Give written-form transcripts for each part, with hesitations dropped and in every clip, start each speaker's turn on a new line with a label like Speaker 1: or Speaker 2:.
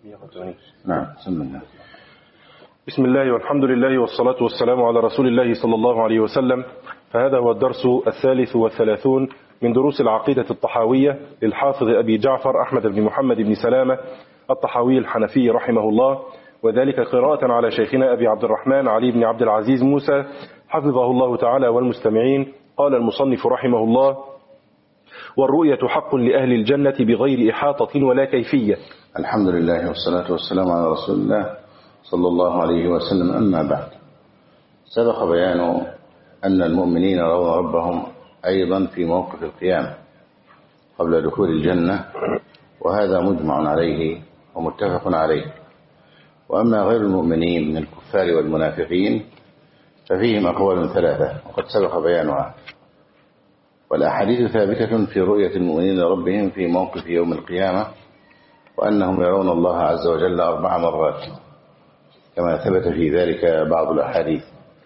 Speaker 1: نعم.
Speaker 2: بسم الله والحمد لله والصلاة والسلام على رسول الله صلى الله عليه وسلم. فهذا هو الدرس 33 من دروس العقيدة الطحاوية للحافظ أبي جعفر أحمد بن محمد بن سلامة الطحاوي الحنفي رحمه الله، وذلك قراءة على شيخنا أبي عبد الرحمن علي بن عبد العزيز موسى حفظه الله تعالى والمستمعين. قال المصنف رحمه الله: والرؤية حق لأهل الجنة بغير إحاطة ولا كيفية.
Speaker 1: الحمد لله والصلاة والسلام على رسول الله صلى الله عليه وسلم. أما بعد، سبق بيان أن المؤمنين يرون ربهم أيضا في موقف القيامة قبل دخول الجنة، وهذا مجمع عليه ومتفق عليه. وأما غير المؤمنين من الكفار والمنافقين ففيهم أقوال ثلاثة وقد سبق بيانها، والأحاديث ثابتة في رؤية المؤمنين لربهم في موقف يوم القيامة، وأنهم يرون الله عز وجل 4 مرات كما ثبت في ذلك بعض الأحاديث.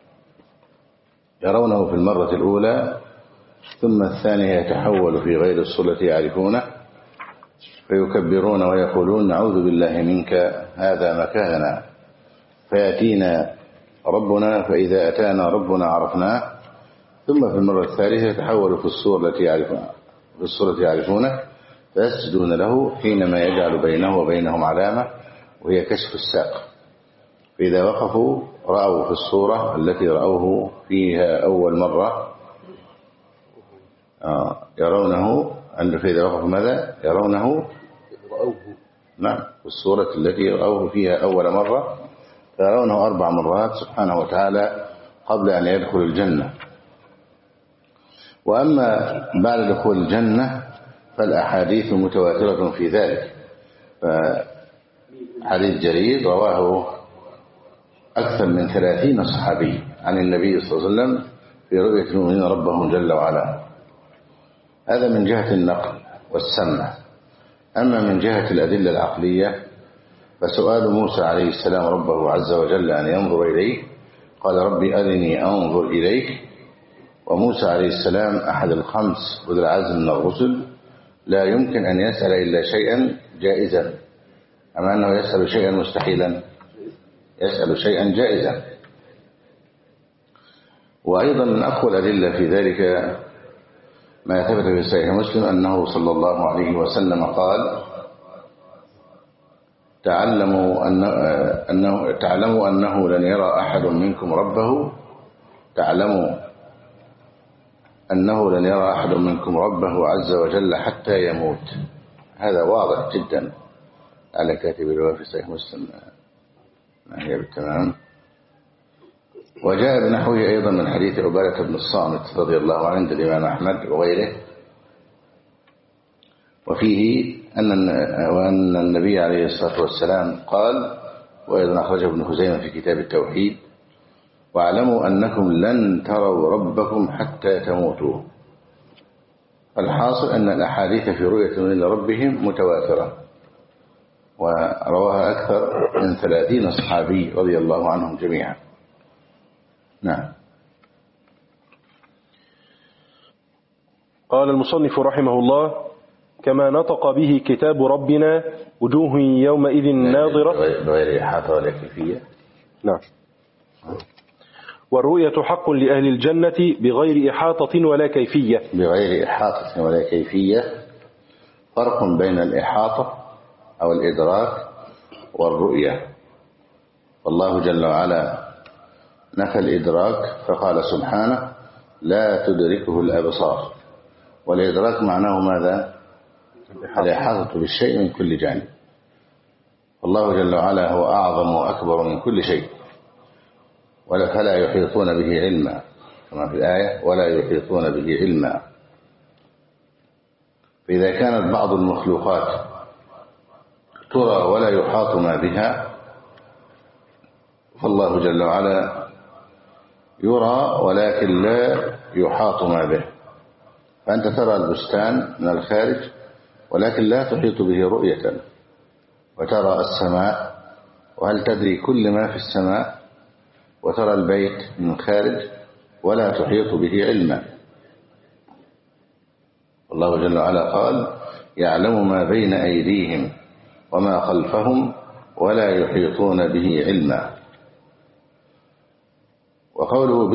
Speaker 1: يرونه في المرة الأولى، ثم الثانية يتحول في غير الصلة يعرفونه فيكبرون ويقولون: نعوذ بالله منك، هذا مكاننا. فيأتينا ربنا، فإذا أتانا ربنا عرفناه. ثم في المرة الثالثة يتحول في الصورة يعرفونه فيسجدون له حينما يجعل بينه وبينهم علامة وهي كشف الساق. فإذا وقفوا رأوا في الصورة التي رأوه فيها أول مرة يرونه، فإذا وقفوا ماذا؟ يرونه نعم، في الصورة التي رأوه فيها أول مرة، فيرونه 4 مرات سبحانه وتعالى قبل أن يدخل الجنة. وأما بعد دخول الجنة فالأحاديث متواترة في ذلك. فحديث جرير رواه أكثر من 30 صحابي عن النبي صلى الله عليه وسلم في رؤية المؤمنين ربهم جل وعلا. هذا من جهة النقل والسمع. أما من جهة الأدلة العقلية فسؤال موسى عليه السلام ربه عز وجل أن ينظر إليه، قال: ربي أرني أنظر إليك. وموسى عليه السلام أحد 5 أولي العزم من الرسل، لا يمكن أن يسأل إلا شيئا جائزا، أما أنه يسأل شيئا مستحيلا، يسأل شيئا جائزا. وأيضا من أقوى الأدلة في ذلك ما ثبت في صحيح مسلم أنه صلى الله عليه وسلم قال: تعلموا أنه لن يرى أحد منكم ربه، تعلموا أنه لن يرى أحد منكم ربه عز وجل حتى يموت. هذا واضح جدا على كاتب الرواية في صحيح مسلم، ما هي بالتمام. وجاء بنحوه أيضا من حديث عبادة بن الصامت رضي الله عنه عند الإمام أحمد وغيره، وفيه أن النبي عليه الصلاة والسلام قال، وأيضا أخرجه ابن خزيمة في كتاب التوحيد: واعلموا أنكم لن تروا ربكم حتى تموتوا. الحاصل أن الأحاديث في رؤية من ربهم متواترة، ورواها أكثر من 30 صحابي رضي الله عنهم جميعا. نعم.
Speaker 2: قال المصنف رحمه الله: كما نطق به كتاب ربنا وجوه يومئذ ناظرة
Speaker 1: بغير إحاطة ولا كيفية.
Speaker 2: نعم. والرؤية حق لأهل الجنة بغير إحاطة ولا كيفية.
Speaker 1: بغير إحاطة ولا كيفية. فرق بين الإحاطة أو الإدراك والرؤية. والله جل وعلا نفى الإدراك فقال سبحانه: لا تدركه الأبصار. والإدراك معناه ماذا؟ الإحاطة بالشيء من كل جانب. والله جل وعلا هو أعظم وأكبر من كل شيء، فلا يحيطون به علما، كما في الآية: ولا يحيطون به علما. فإذا كانت بعض المخلوقات ترى ولا يحاط ما بها، فالله جل وعلا يرى ولكن لا يحاط ما به. فأنت ترى البستان من الخارج ولكن لا تحيط به رؤية، وترى السماء وهل تدري كل ما في السماء، وترى البيت من الخارج ولا تحيط به علما. الله جل وعلا قال: يعلم ما بين أيديهم وما خلفهم ولا يحيطون به علما. وقوله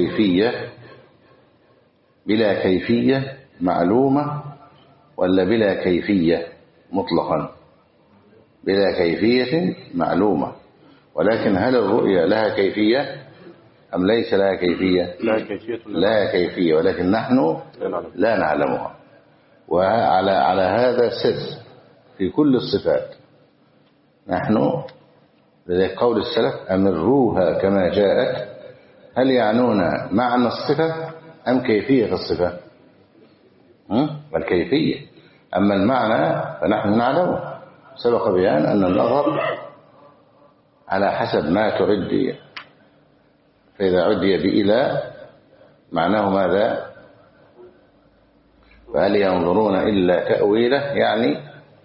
Speaker 1: بلا كيفية معلومة ولا بلا كيفية مطلقا؟ بلا كيفية معلومة، ولكن هل الرؤيا لها كيفية أم ليس لها كيفية؟ لا كيفية، ولكن نحن لا نعلمها. وعلى هذا سر في كل الصفات. نحن لذلك قول السلف أمروها كما جاءت، هل يعنون معنى الصفة أم كيفية الصفة؟ الكيفية. أما المعنى فنحن نعلمه، سبق بيان أن النظر على حسب ما تعدي، فإذا عدي بإلى معناه ماذا؟ فهل ينظرون إلا تأويله، يعني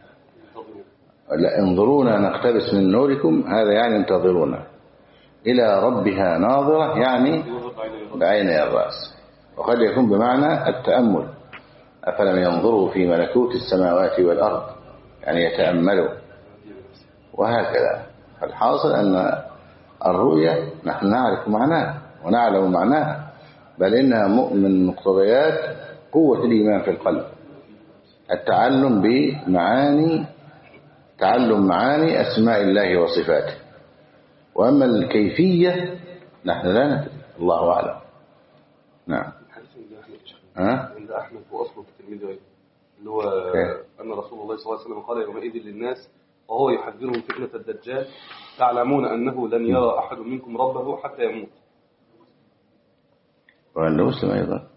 Speaker 1: انظرونا نقتبس من نوركم، هذا يعني انتظرونا. إلى ربها ناظرة يعني بعين الرأس، وقد يكون بمعنى التأمل. أفلم ينظروا في ملكوت السماوات والأرض، يعني يتأملوا، وهكذا. فالحاصل أن الرؤية نحن نعرف معناها ونعلم معناها، بل إنها من مقتضيات قوة الإيمان في القلب، تعلم معاني أسماء الله وصفاته. وأما الكيفية نحن لا ندري، الله أعلم. نعم.
Speaker 3: عند أحمد وأصله في الترمذي اللي هو أن رسول الله صلى الله عليه وسلم قال يومئذ للناس وهو يحذرهم فتنة الدجال تعلمون أنه لن يرى أحد منكم ربه حتى يموت.
Speaker 1: وعند مسلم أيضا.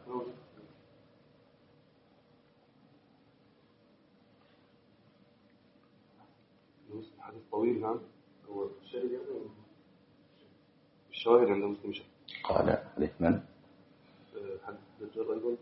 Speaker 3: حديث طويل. نعم. هو الشواهد عند مسلم شهر.
Speaker 1: قال حديث من؟
Speaker 3: حديث الدجال أيضا.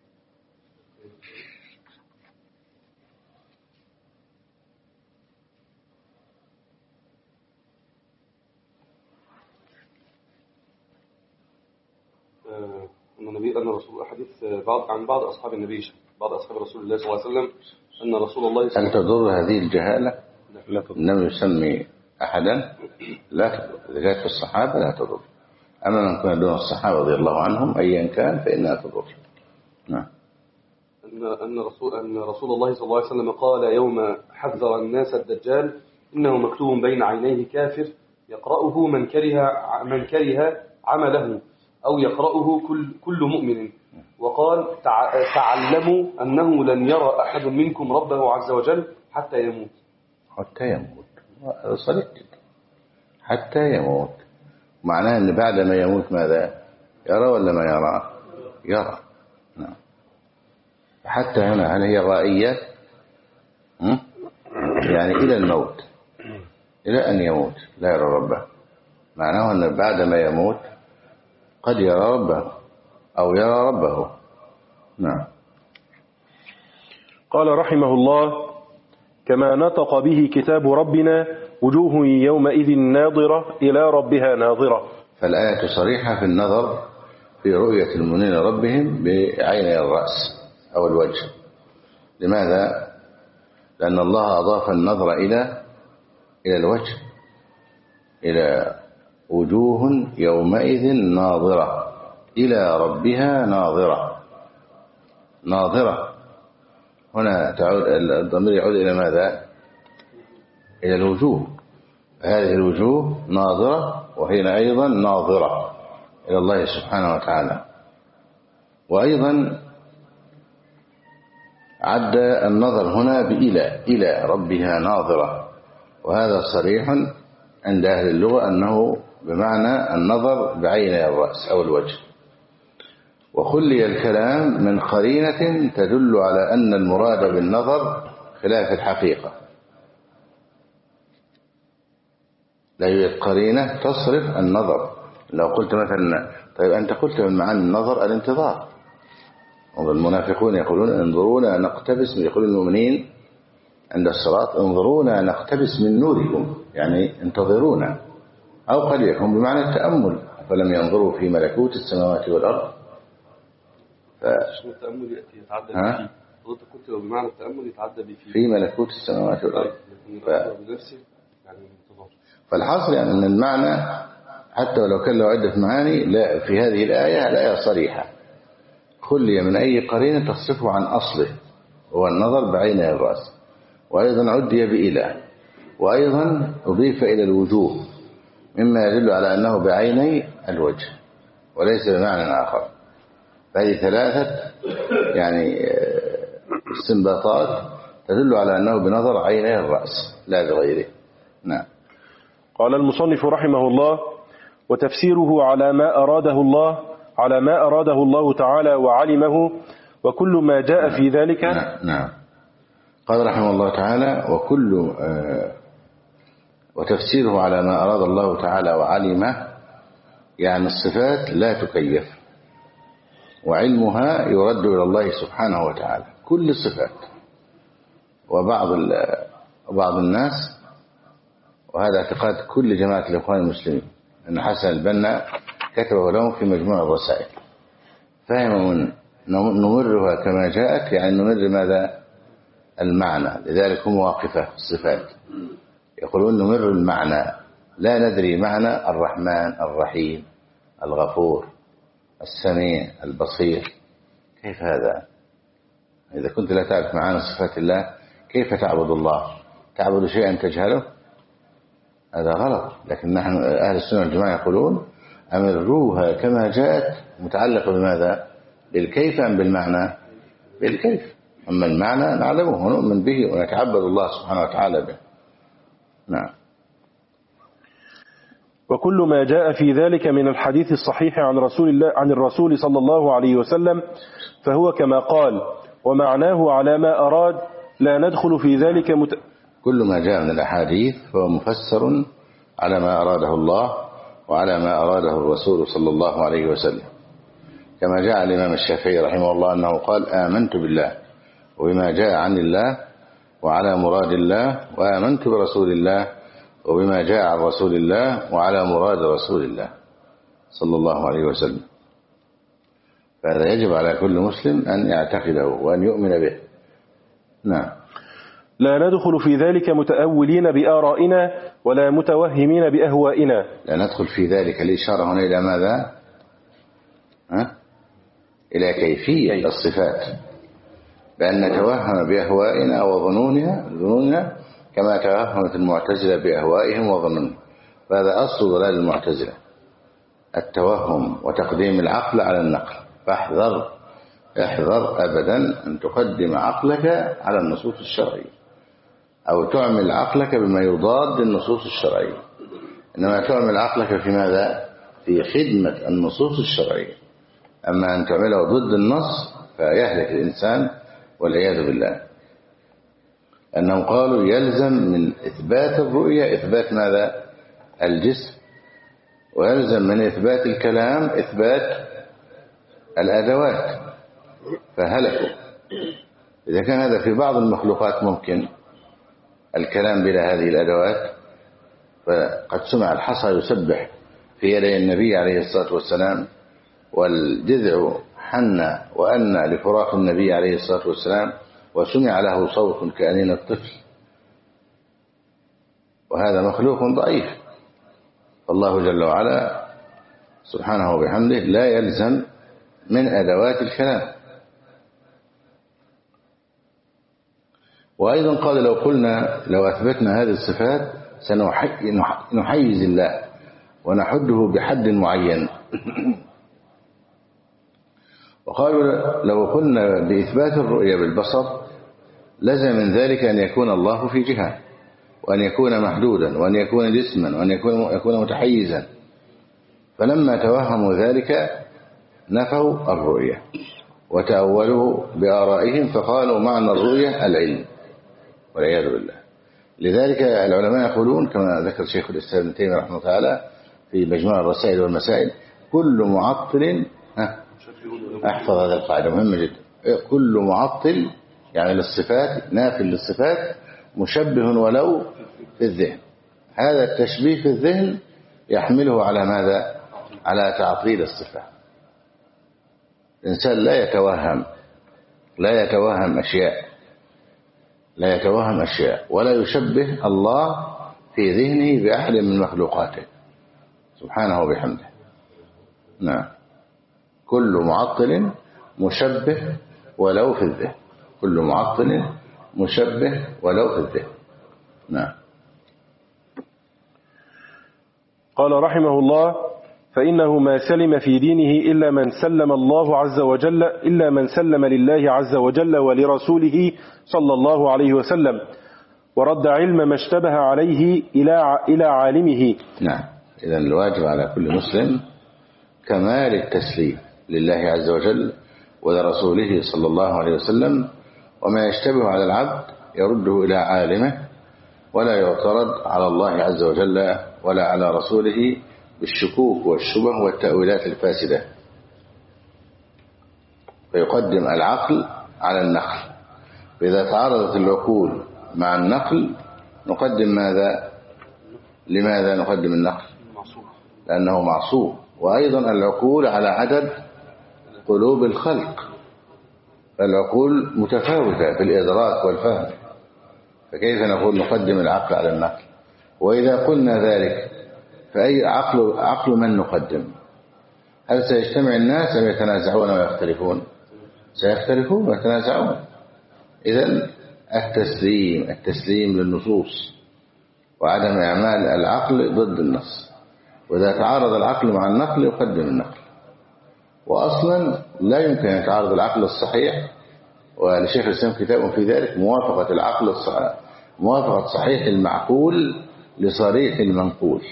Speaker 3: أن رسول حديث عن بعض أصحاب النبي، بعض أصحاب رسول الله صلى الله عليه وسلم، أن رسول الله صلى الله عليه وسلم.
Speaker 1: هل تضر هذه الجهالة؟ لا تضر. إنما يسمي أحدا لا تضر، إذا كانت في الصحابة لا تضر. أما من كان دون الصحابة رضي الله عنهم أيا كان فإنها تضر. نعم.
Speaker 3: أن رسول الله صلى الله عليه وسلم قال يوم حذر الناس الدجال إنه مكتوب بين عينيه كافر يقرأه من كره عمله أو يقرأه كل مؤمن. وقال تعلموا أنه لن يرى أحد منكم ربه عز وجل حتى يموت.
Speaker 1: هذا صريح جدا. حتى يموت معناه أن بعد ما يموت ماذا يرى ولا ما يرى؟ يرى. نعم. حتى هنا هل هي رائية؟ يعني إلى الموت، إلى أن يموت لا يرى ربه، معناه أن بعد ما يموت قد يرى ربه أو يرى ربه. نعم.
Speaker 2: قال رحمه الله: كما نطق به كتاب ربنا وجوه يومئذ ناظرة إلى ربها ناظرة.
Speaker 1: فالآية صريحة في النظر في رؤية المؤمنين ربهم بعيني الرأس أو الوجه. لماذا؟ لأن الله أضاف النظر إلى الوجه، إلى وجوه يومئذ ناظرة إلى ربها ناظرة. هنا تعود الضمير يعود إلى ماذا؟ إلى الوجوه. هذه الوجوه ناظرة وهي أيضا ناظرة إلى الله سبحانه وتعالى. وأيضا عد النظر هنا إلى ربها ناظرة، وهذا صريح عند أهل اللغة أنه بمعنى النظر بعين الرأس أو الوجه. وخلي الكلام من قرينة تدل على أن المراد بالنظر خلاف الحقيقة. لا يوجد قرينة تصرف النظر. لو قلت مثلا طيب أنت قلت من معنى النظر الانتظار، والمنافقون يقولون انظرونا نقتبس، يقول المؤمنين عند الصلاة انظرونا نقتبس من نوركم، يعني انتظرونا. أو قد يكون بمعنى التأمل، فلم ينظروا في ملكوت السماوات والأرض.
Speaker 3: التأمل يتعدى به حضرتك كنت بمعنى التأمل يتعدى به
Speaker 1: في ملكوت السماوات والأرض.
Speaker 3: بنفسه يعني
Speaker 1: فالحاصل يعني أن المعنى حتى ولو كان له عدة معاني لا في هذه الآية لا صريحة، خلي من أي قرينة تصرفه عن أصله هو النظر بعينه الرأس، وأيضا عدي بإله، وأيضا أضيف إلى الوجوه مما يدل على أنه بعيني الوجه وليس بمعنى آخر. فهذه ثلاثة يعني استنباطات تدل على أنه بنظر عيني الرأس لا بغيره. نعم.
Speaker 2: قال المصنف رحمه الله: وتفسيره على ما أراده الله تعالى وعلمه، وكل ما جاء في ذلك.
Speaker 1: نعم. قال رحمه الله تعالى: وتفسيره على ما أراد الله تعالى وعلمه، يعني الصفات لا تكيف، وعلمها يرد إلى الله سبحانه وتعالى كل الصفات. وبعض الناس، وهذا اعتقاد كل جماعة الإخوان المسلمين، أن حسن البنا كتبه لهم في مجموع الرسائل، فهموا من نمرها كما جاءت، يعني نمر ماذا؟ المعنى. لذلك هم واقفة في الصفات، يقولون نمر المعنى، لا ندري معنى الرحمن الرحيم الغفور السميع البصير. كيف هذا؟ إذا كنت لا تعرف معاني صفات الله كيف تعبد الله؟ تعبد شيئا تجهله؟ هذا غلط. لكن نحن أهل السنة والجماعة يقولون أمروها كما جاءت، متعلقة بماذا؟ بالكيف أم بالمعنى؟ بالكيف. أما المعنى نعلمه ونؤمن به ونتعبد الله سبحانه وتعالى به. نعم.
Speaker 2: وكل ما جاء في ذلك من الحديث الصحيح عن الرسول صلى الله عليه وسلم فهو كما قال، ومعناه على ما أراد، لا ندخل في ذلك
Speaker 1: كل ما جاء من الأحاديث فهو مفسر على ما أراده الله وعلى ما أراده الرسول صلى الله عليه وسلم، كما جاء الإمام الشافعي رحمه الله أنه قال: آمنت بالله وبما جاء عن الله وعلى مراد الله، وآمنت برسول الله وبما جاء عن رسول الله وعلى مراد رسول الله صلى الله عليه وسلم. فهذا يجب على كل مسلم أن يعتقده وأن يؤمن به. نعم.
Speaker 2: لا ندخل في ذلك متأولين بآرائنا ولا متوهمين بأهوائنا.
Speaker 1: لا ندخل في ذلك، الإشارة هنا إلى ماذا؟ إلى كيفية الصفات، بأن نتوهم بأهوائنا وظنوننا كما توهمت المعتزلة بأهوائهم وظنونهم. فهذا أصل ضلال المعتزلة، التوهم وتقديم العقل على النقل. فاحذر أبدا أن تقدم عقلك على النصوص الشرعية أو تعمل عقلك بما يضاد النصوص الشرعية، إنما تعمل عقلك في ماذا؟ في خدمة النصوص الشرعية. أما أن تعمله ضد النص فيهلك الإنسان والعياذ بالله. أنهم قالوا يلزم من إثبات الرؤية إثبات ماذا؟ الجسم، ويلزم من إثبات الكلام إثبات الأدوات، فهلكوا. إذا كان هذا في بعض المخلوقات ممكن الكلام بلا هذه الأدوات، فقد سمع الحصى يسبح في يدي النبي عليه الصلاة والسلام، والجذع حن وأن لفراق النبي عليه الصلاة والسلام، وسمع له صوت كأنين الطفل، وهذا مخلوق ضعيف. فالله جل وعلا سبحانه وبحمده لا يلزم من أدوات الكلام. وأيضا قال لو أثبتنا هذه الصفات سنحيز الله ونحده بحد معين. وقالوا لو قلنا بإثبات الرؤية بالبصر لزم من ذلك أن يكون الله في جهة، وأن يكون محدودا، وأن يكون جسما، وأن يكون متحيزا. فلما توهموا ذلك نفوا الرؤية وتأولوا بآرائهم، فقالوا معنى الرؤية العلم والعياذ بالله. لذلك العلماء يقولون كما ذكر شيخ الإسلام ابن تيمية رحمه الله تعالى في مجموع الرسائل والمسائل: كل معطل، احفظ هذا القاعدة مهمة جدا، كل معطل يعني للصفات، نافل للصفات، مشبه ولو في الذهن. هذا التشبيه في الذهن يحمله على ماذا؟ على تعطيل الصفات. الإنسان لا يتوهم أشياء ولا يشبه الله في ذهنه بأحد من مخلوقاته سبحانه وبحمده. نعم. كل معطل مشبه ولو في الذهن، كل معطل مشبه ولو في الذهن. نعم.
Speaker 2: قال رحمه الله: فإنه ما سلم في دينه إلا من سلم الله عز وجل، إلا من سلم لله عز وجل ولرسوله صلى الله عليه وسلم، ورد علم ما اشتبه عليه إلى عالمه.
Speaker 1: نعم. إذن الواجب على كل مسلم كمال التسليم لله عز وجل ولرسوله صلى الله عليه وسلم، وما يشتبه على العبد يرده إلى عالمه، ولا يعترض على الله عز وجل ولا على رسوله بالشكوك والشبه والتأويلات الفاسدة، فيقدم العقل على النقل. فإذا تعارضت العقول مع النقل نقدم ماذا؟ لماذا نقدم النقل؟ لأنه معصوم. وأيضا العقول على عدد قلوب الخلق، فالعقول متفاوتة في الإدراك والفهم، فكيف نقول نقدم العقل على النقل؟ وإذا قلنا ذلك فأي عقل من نقدم؟ هل سيجتمع الناس أم يتنازعون ويختلفون؟ سيختلفون ويتنازعون. إذن التسليم للنصوص وعدم إعمال العقل ضد النص، وإذا تعارض العقل مع النقل يقدم النقل. وأصلا لا يمكن أن يتعارض العقل الصحيح، ولشيخ الإسلام كتاب في ذلك، موافقة العقل الصحيح، موافقة صحيح المعقول لصريح المنقول.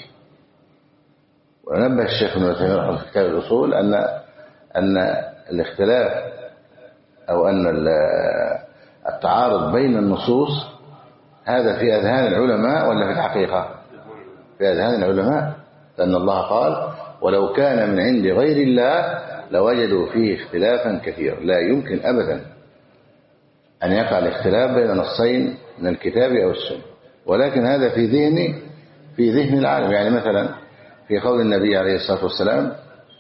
Speaker 1: ونبه الشيخ ابن تيمية في كتاب الأصول أن الاختلاف أو أن التعارض بين النصوص هذا في أذهان العلماء ولا في الحقيقة؟ في أذهان العلماء، لأن الله قال: ولو كان من عند غير الله لوجدوا فيه اختلافا كثيرا. لا يمكن أبدا أن يقع الاختلاف بين نصين من الكتاب أو السنة، ولكن هذا في ذهن العالم. يعني مثلا في قول النبي عليه الصلاة والسلام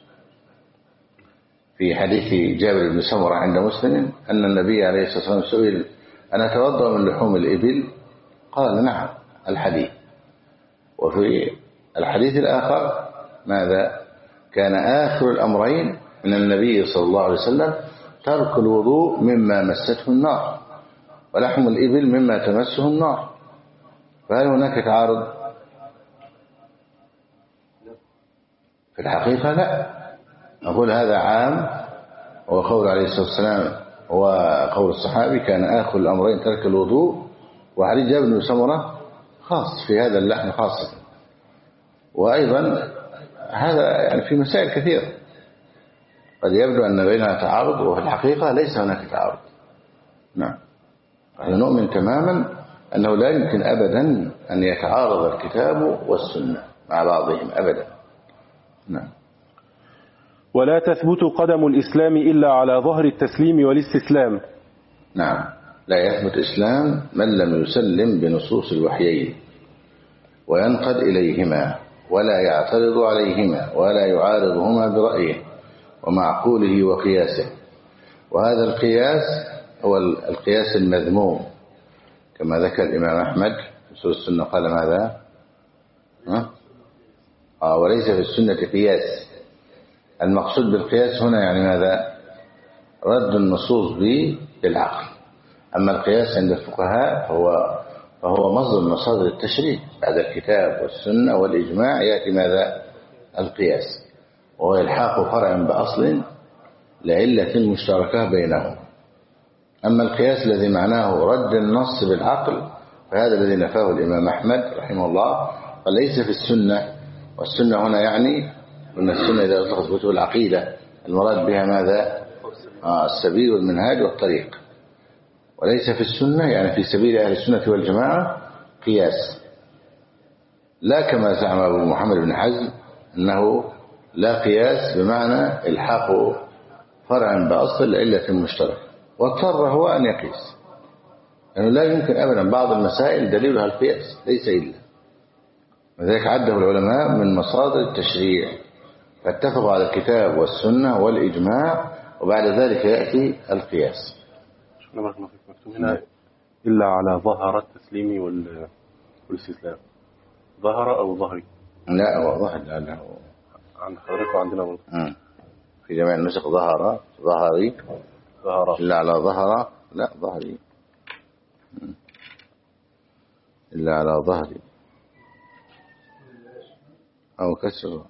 Speaker 1: في حديث جابر بن سمرة عند مسلم أن النبي عليه الصلاة والسلام سئل: أنا أتوضأ من لحوم الإبل؟ قال: نعم. الحديث. وفي الحديث الآخر ماذا؟ كان آخر الأمرين من النبي صلى الله عليه وسلم ترك الوضوء مما مسته النار، ولحم الإبل مما تمسه النار. فهل هناك تعارض؟ في الحقيقة لا. نقول هذا عام، وقول عليه الصلاة والسلام وقول الصحابي كان آخر الأمرين ترك الوضوء، وحديث جابر بن سمرة خاص في هذا اللحم خاصة. وأيضا هذا يعني في مسائل كثيرة قد يبدو أن بينها تعارض، وفي الحقيقة ليس هناك تعارض. نعم. نحن نؤمن تماما أنه لا يمكن أبدا أن يتعارض الكتاب والسنة مع بعضهم أبدا. نعم.
Speaker 2: ولا تثبت قدم الإسلام إلا على ظهر التسليم والاستسلام.
Speaker 1: نعم. لا يثبت إسلام من لم يسلم بنصوص الوحيين وينقد إليهما ولا يعترض عليهما ولا يعارضهما برأيه ومعقوله وقياسه. وهذا القياس هو القياس المذموم، كما ذكر الإمام أحمد في أصول السنة قال ماذا؟ وليس في السنة قياس. المقصود بالقياس هنا يعني ماذا؟ رد النصوص بالعقل. أما القياس عند الفقهاء فهو مصدر من مصادر التشريع بعد الكتاب والسنة والإجماع. يأتي ماذا؟ القياس، وهو يلحق فرعا بأصل لعلة مشتركة بينهم. أما القياس الذي معناه رد النص بالعقل فهذا الذي نفاه الإمام أحمد رحمه الله، فليس في السنة. والسنة هنا يعني أن السنة إذا أطلقت كتب العقيدة المراد بها ماذا؟ السبيل والمنهاج والطريق. وليس في السنة يعني في سبيل أهل السنة والجماعة قياس، لا كما زعم أبو محمد بن حزم أنه لا قياس بمعنى الحاق فرعا بأصل علة مشتركة، واضطر هو أن يقيس، لأنه لا يمكن أبدا بعض المسائل دليلها القياس ليس إلا. وذلك عده العلماء من مصادر التشريع، فاتفقوا على الكتاب والسنة والإجماع، وبعد ذلك يأتي القياس.
Speaker 2: شكرا مكتوب هنا إلا على ظهر التسليم والاستسلام. ظهر أو ظهري؟
Speaker 1: لا هو ظهر لأنه
Speaker 2: عند حضرتك وعندنا برضه.
Speaker 1: في جميع النسخ ظهر ظهري
Speaker 2: ظهر
Speaker 1: إلا على ظهر، لا ظهري إلا على ظهري أو كسر.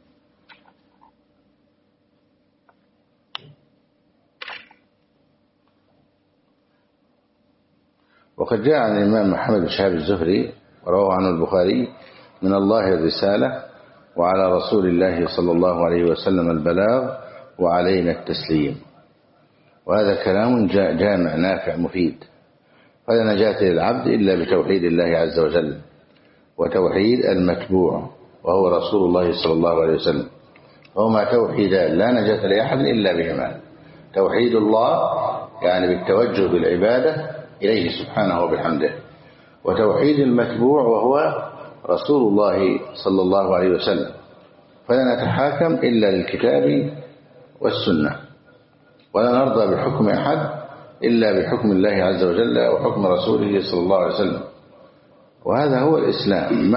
Speaker 1: وقد جاء عن الإمام محمد بن شهاب الزهري ورواه عنه البخاري: من الله الرسالة وعلى رسول الله صلى الله عليه وسلم البلاغ وعلينا التسليم. وهذا كلام جامع نافع مفيد، فلا نجاة للعبد إلا بتوحيد الله عز وجل وتوحيد المتبوع وهو رسول الله صلى الله عليه وسلم، وهما توحيدان لا نجاة لأحد إلا بهما: توحيد الله يعني بالتوجه بالعبادة إليه سبحانه وبحمده، وتوحيد المتبوع وهو رسول الله صلى الله عليه وسلم، فلا نتحاكم إلا للكتاب والسنة، ولا نرضى بحكم أحد إلا بحكم الله عز وجل وحكم رسوله صلى الله عليه وسلم. وهذا هو الإسلام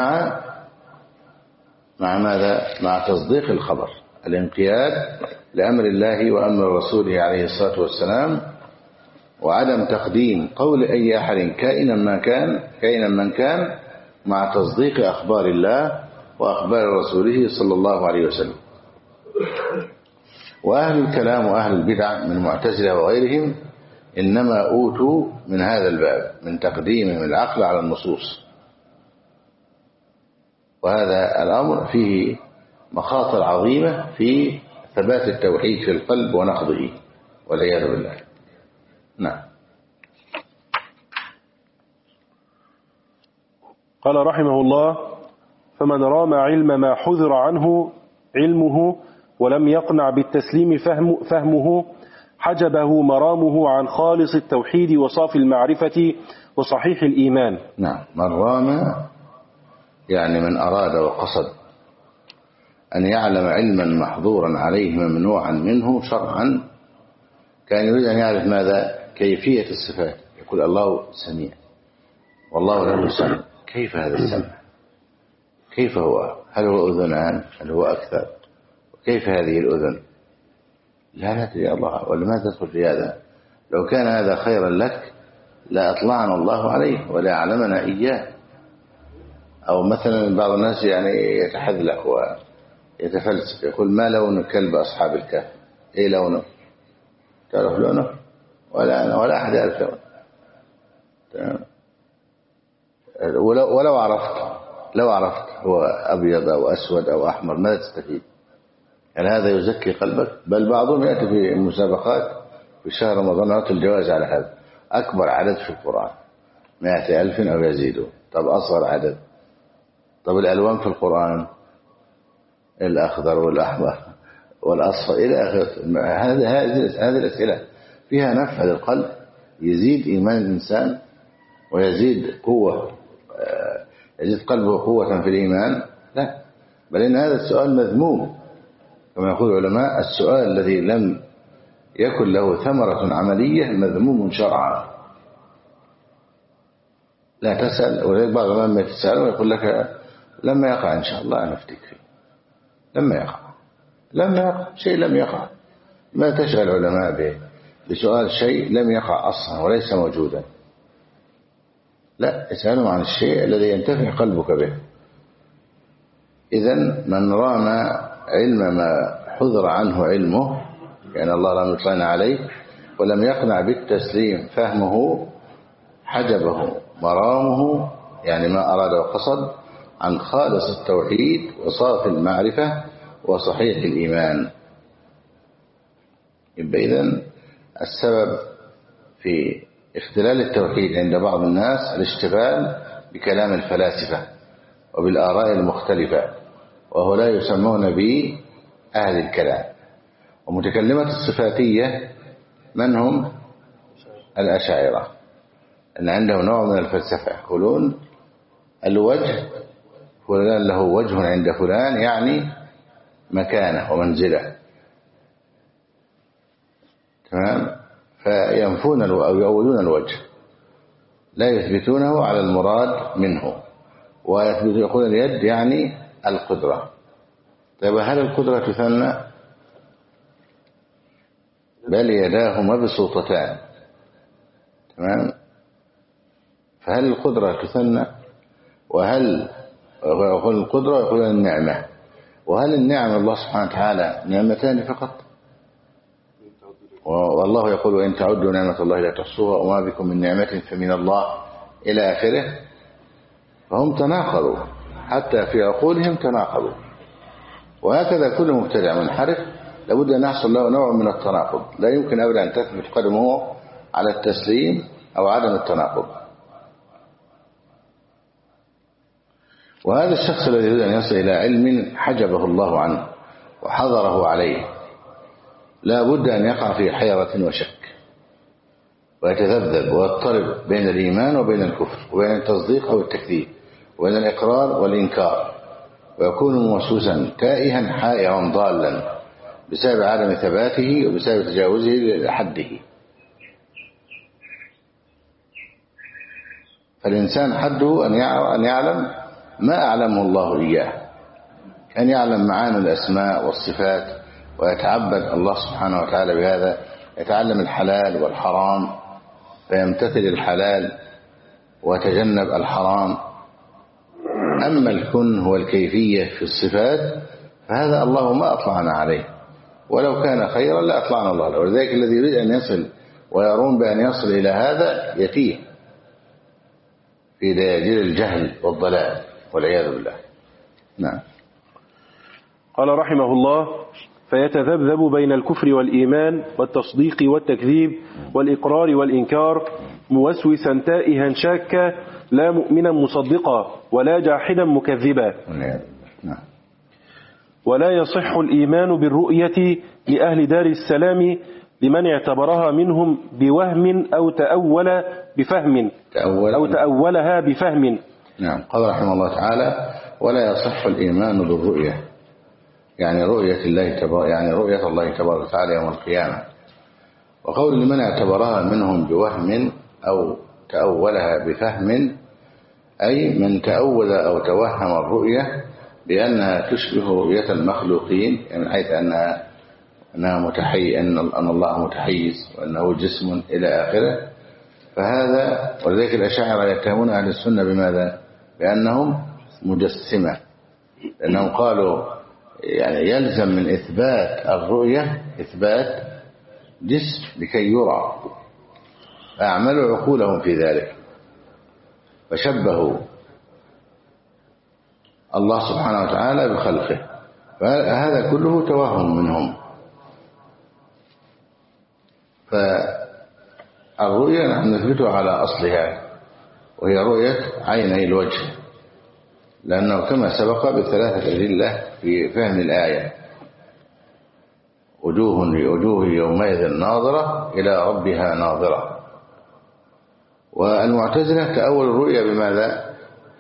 Speaker 1: مع ماذا؟ مع تصديق الخبر، الانقياد لأمر الله وأمر رسوله عليه الصلاة والسلام، وعدم تقديم قول أي أحد كائنا من كان مع تصديق أخبار الله وأخبار رسوله صلى الله عليه وسلم. وأهل الكلام وأهل البدع من المعتزلة وغيرهم إنما أوتوا من هذا الباب من تقديمهم العقل على النصوص، وهذا الأمر فيه مخاطر عظيمة في ثبات التوحيد في القلب ونقضه والعياذ بالله. نعم.
Speaker 2: قال رحمه الله: فمن رام علم ما حذر عنه علمه ولم يقنع بالتسليم فهمه حجبه مرامه عن خالص التوحيد وصافي المعرفة وصحيح الإيمان.
Speaker 1: نعم. من رام يعني من أراد وقصد أن يعلم علما محظورا عليه ممنوعا منه شرعا، كان يريد أن يعرف ماذا؟ كيفية الصفات. يقول الله سميع والله له سمع، كيف هذا السمع؟ كيف هو؟ هل هو أذنان؟ هل هو أكثر؟ وكيف هذه الأذن؟ لا تدري الله، ولا ما تدخل في هذا؟ لو كان هذا خيرا لك لا أطلعنا الله عليه ولا علمنا إياه. أو مثلا بعض الناس يعني يتحذلق ويتفلسف، يقول: ما لون كلب أصحاب الكهف؟ إيه لونه؟ تعرف لونه؟ ولا أحد يعرف لونه. لو عرفت هو أبيض أو أسود أو أحمر ماذا تستفيد؟ هل هذا يزكي قلبك؟ بل بعضهم يأتي في المسابقات في شهر رمضان يعطي الجوائز على هذا. أكبر عدد في القرآن 100,000 أو يزيدون. طب أصغر عدد؟ طب الألوان في القرآن الأخضر والأحمر والأصفر إلى آخره. هذه الأسئلة فيها نفع للقلب، يزيد إيمان الإنسان ويزيد يزيد قلبه قوة في الإيمان؟ لا، بل إن هذا السؤال مذموم كما يقول العلماء: السؤال الذي لم يكن له ثمرة عملية مذموم شرعا. لا تسأل. ولذلك بعض العلماء يتسأل ويقول لك: لما يقع إن شاء الله أنا أفتك فيه. لما يقع شيء لم يقع. ما تشغل العلماء بسؤال شيء لم يقع أصلا وليس موجودا. لا، اسألهم عن الشيء الذي ينتفع قلبك به. إذن من رام علم ما حذر عنه علمه، يعني الله لم يطلعنا عليه، ولم يقنع بالتسليم فهمه حجبه مرامه، يعني ما أراد وقصد، عن خالص التوحيد وصافي المعرفة وصحيح الإيمان. يبقى إذن السبب في اختلال التوحيد عند بعض الناس الاشتغال بكلام الفلاسفة وبالآراء المختلفة، وهو لا يسمون بأهل الكلام. ومتكلمة الصفاتية من هم؟ الأشاعرة، أن عندهم نوع من الفلسفة، يقولون الوجه فلان له وجه عند فلان، يعني مكانه ومنزله. تمام؟ فينفون أو يؤولون الوجه، لا يثبتونه على المراد منه، ويقول اليد يعني القدرة. طيب هل القدرة تثنى؟ بل يداه مبسوطتان. تمام. فهل القدرة تثنى؟ وهل يقول القدرة يقول النعمة؟ وهل النعم الله سبحانه وتعالى نعمتان فقط؟ والله يقول وإن تعدوا نعمة الله لا تحصوها وما بكم من نعمة فمن الله إلى آخره. فهم تناقضوا حتى في عقولهم تناقضوا. وهكذا كل مبتدع منحرف لابد أن يحصل له نوع من التناقض، لا يمكن أبدا أن تثبت قدمه على التسليم أو عدم التناقض. وهذا الشخص الذي يريد أن يصل إلى علم حجبه الله عنه وحظره عليه لا بد أن يقع في حيرة وشك ويتذبذب ويضطرب بين الإيمان وبين الكفر وبين التصديق أو التكذيب وبين الإقرار والإنكار، ويكون موسوسا تائها حائرا ضالا بسبب عدم ثباته وبسبب تجاوزه لحده. فالإنسان حده أن يعلم ما أعلمه الله إياه، أن يعلم معاني الأسماء والصفات ويتعبد الله سبحانه وتعالى بهذا، يتعلم الحلال والحرام فيمتثل الحلال ويتجنب الحرام. أما الكنه والكيفية في الصفات فهذا الله ما أطلعنا عليه، ولو كان خيرا لأطلعنا الله له. ولذلك الذي يريد أن يصل ويرون بأن يصل إلى هذا يتيه في دياجير الجهل والضلال والعياذ بالله. نعم.
Speaker 2: قال رحمه الله: فيتذبذب بين الكفر والإيمان والتصديق والتكذيب والإقرار والإنكار موسوسا تائها شاكا لا مؤمنا مصدقا ولا جاحدا مكذبا. ولا يصح الإيمان بالرؤية لأهل دار السلام لمن اعتبرها منهم بوهم أو تأولها بفهم.
Speaker 1: نعم. قال رحمه الله تعالى: ولا يصح الإيمان بالرؤية، يعني رؤية الله تبارك وتعالى يوم القيامة. وقول لمن اعتبرها منهم بوهم أو تأولها بفهم، أي من تأول أو توهم الرؤية بأنها تشبه رؤية المخلوقين، يعني من حيث أن الله متحيز وأنه جسم إلى آخره. فهذا ولذلك الأشاعرة يتهمون أهل السنة بماذا؟ بأنهم مجسمة، لأنهم قالوا يعني يلزم من إثبات الرؤية إثبات جسم لكي يرى، فأعملوا عقولهم في ذلك فشبهوا الله سبحانه وتعالى بخلقه، فهذا كله توهم منهم. فالرؤية نحن نثبتها على أصلها، وهي رؤية عيني الوجه، لأنه كما سبق بثلاثة أدلة في فهم الآية: وجوه يومئذ ناظرة إلى ربها ناظرة. والمعتزلة تأول الرؤية بماذا؟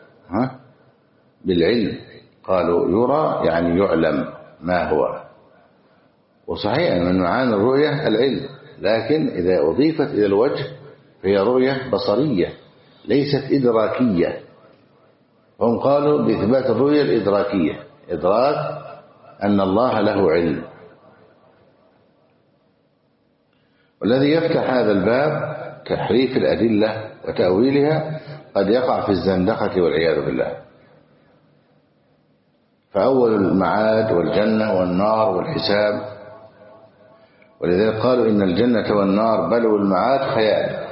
Speaker 1: بالعلم، قالوا يرى يعني يعلم ما هو. وصحيح من معاني الرؤية العلم، لكن إذا أضيفت إلى الوجه فهي رؤية بصرية ليست إدراكية. هم قالوا بإثبات الرؤية الإدراكية، إدراك أن الله له علم. والذي يفتح هذا الباب تحريف الأدلة وتأويلها قد يقع في الزندقة والعياذ بالله. فأول المعاد والجنة والنار والحساب، ولذلك قالوا إن الجنة والنار بل والمعاد خيال.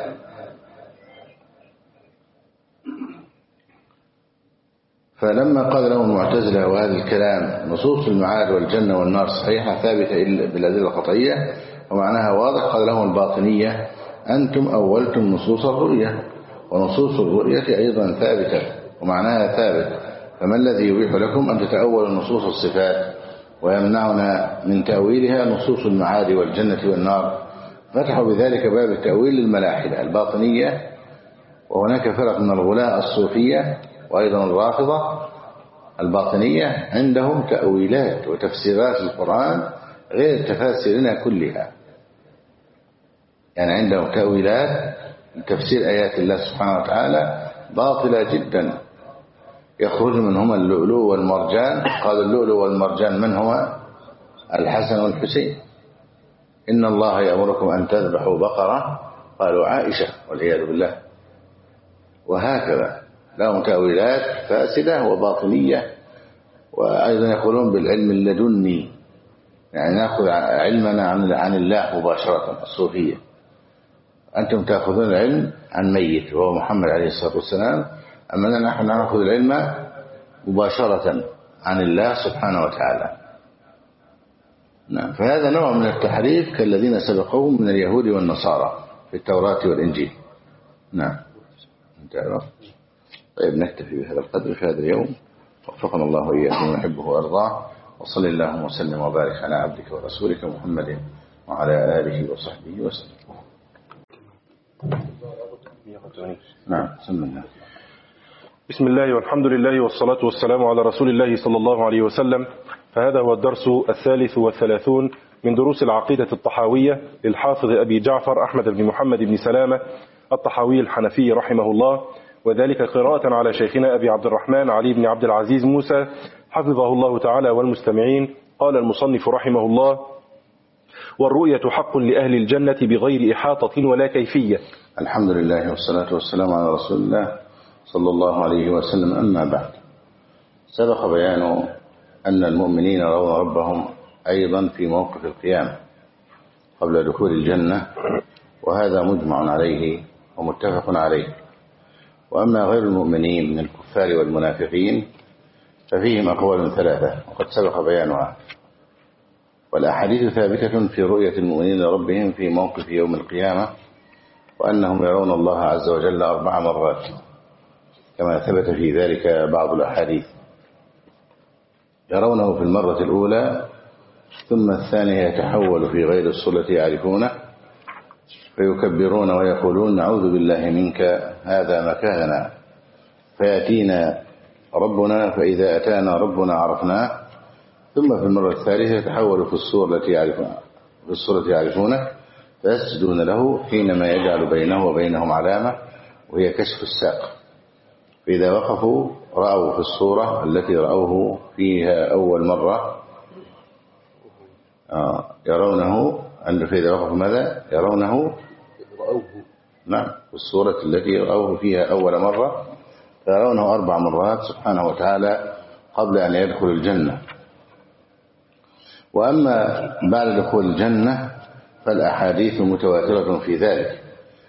Speaker 1: فلما قال لهم المعتزلة وهذا الكلام نصوص المعاد والجنة والنار صحيحة ثابتة بالأدلة القطعية ومعناها واضح، قال لهم الباطنية: أنتم أولتم نصوص الرؤية، ونصوص الرؤية أيضا ثابتة ومعناها ثابت، فما الذي يبيح لكم أن تتأولوا نصوص الصفات ويمنعنا من تأويلها نصوص المعاد والجنة والنار؟ فتحوا بذلك باب التأويل للملاحدة الباطنية. وهناك فرق من الغلاة الصوفية وأيضا الرافضة الباطنية عندهم تأويلات وتفسيرات القرآن غير تفاسيرنا كلها، يعني عندهم تأويلات تفسير آيات الله سبحانه وتعالى باطلة جدا، يخرج منهما اللؤلؤ والمرجان. قال اللؤلؤ والمرجان من هو؟ الحسن والحسين. إن الله يأمركم أن تذبحوا بقرة، قالوا عائشة والعياذ بالله. وهكذا لهم تأويلات فاسدة وباطنية. وأيضا يقولون بالعلم اللدني، يعني نأخذ علمنا عن الله مباشرة. الصوفية أنتم تأخذون العلم عن ميت وهو محمد عليه الصلاة والسلام، أما نحن نأخذ العلم مباشرة عن الله سبحانه وتعالى. نعم. فهذا نوع من التحريف كالذين سبقوهم من اليهود والنصارى في التوراة والإنجيل. نعم. طيب نكتفي بهذا القدر في هذا اليوم. وفقنا الله وإياكم ونحبه وأرضاه. وصل اللهم وسلم وبارك على عبدك ورسولك محمد وعلى آله وصحبه وسلم. نعم.
Speaker 2: بسم الله والحمد لله والصلاة والسلام على رسول الله صلى الله عليه وسلم. فهذا هو الدرس 33 من دروس العقيدة الطحاوية للحافظ أبي جعفر أحمد بن محمد بن سلامة الطحاوي الحنفي رحمه الله، وذلك قراءة على شيخنا أبي عبد الرحمن علي بن عبد العزيز موسى حفظه الله تعالى والمستمعين. قال المصنف رحمه الله: والرؤية حق لأهل الجنة بغير إحاطة ولا كيفية.
Speaker 1: الحمد لله والصلاة والسلام على رسول الله صلى الله عليه وسلم. أما بعد، سبق بيان أن المؤمنين يرون ربهم أيضا في موقف القيامة قبل دخول الجنة، وهذا مجمع عليه ومتفق عليه. وأما غير المؤمنين من الكفار والمنافقين ففيهم أقوال ثلاثة وقد سبق بيانها، والأحاديث ثابتة في رؤية المؤمنين لربهم في موقف يوم القيامة، وأنهم يرون الله عز وجل 4 مرات كما ثبت في ذلك بعض الأحاديث. يرونه في المرة الأولى، ثم الثانية يتحول في غير الصلة يعرفونه فيكبرون ويقولون: نعوذ بالله منك، هذا مكاننا. فيأتينا ربنا، فإذا أتانا ربنا عرفناه. ثم في المرة الثالثة يتحول في الصورة يعرفونه فيسجدون له حينما يجعل بينه وبينهم علامة وهي كشف الساق. فإذا وقفوا رأوا في الصورة التي رأوه فيها أول مرة يرونه. فإذا وقفوا ماذا؟ يرونه نعم في الصورة التي رأوه فيها أول مرة، فيرونه 4 مرات سبحانه وتعالى قبل أن يدخل الجنة. وأما بعد دخول الجنة فالأحاديث متواترة في ذلك.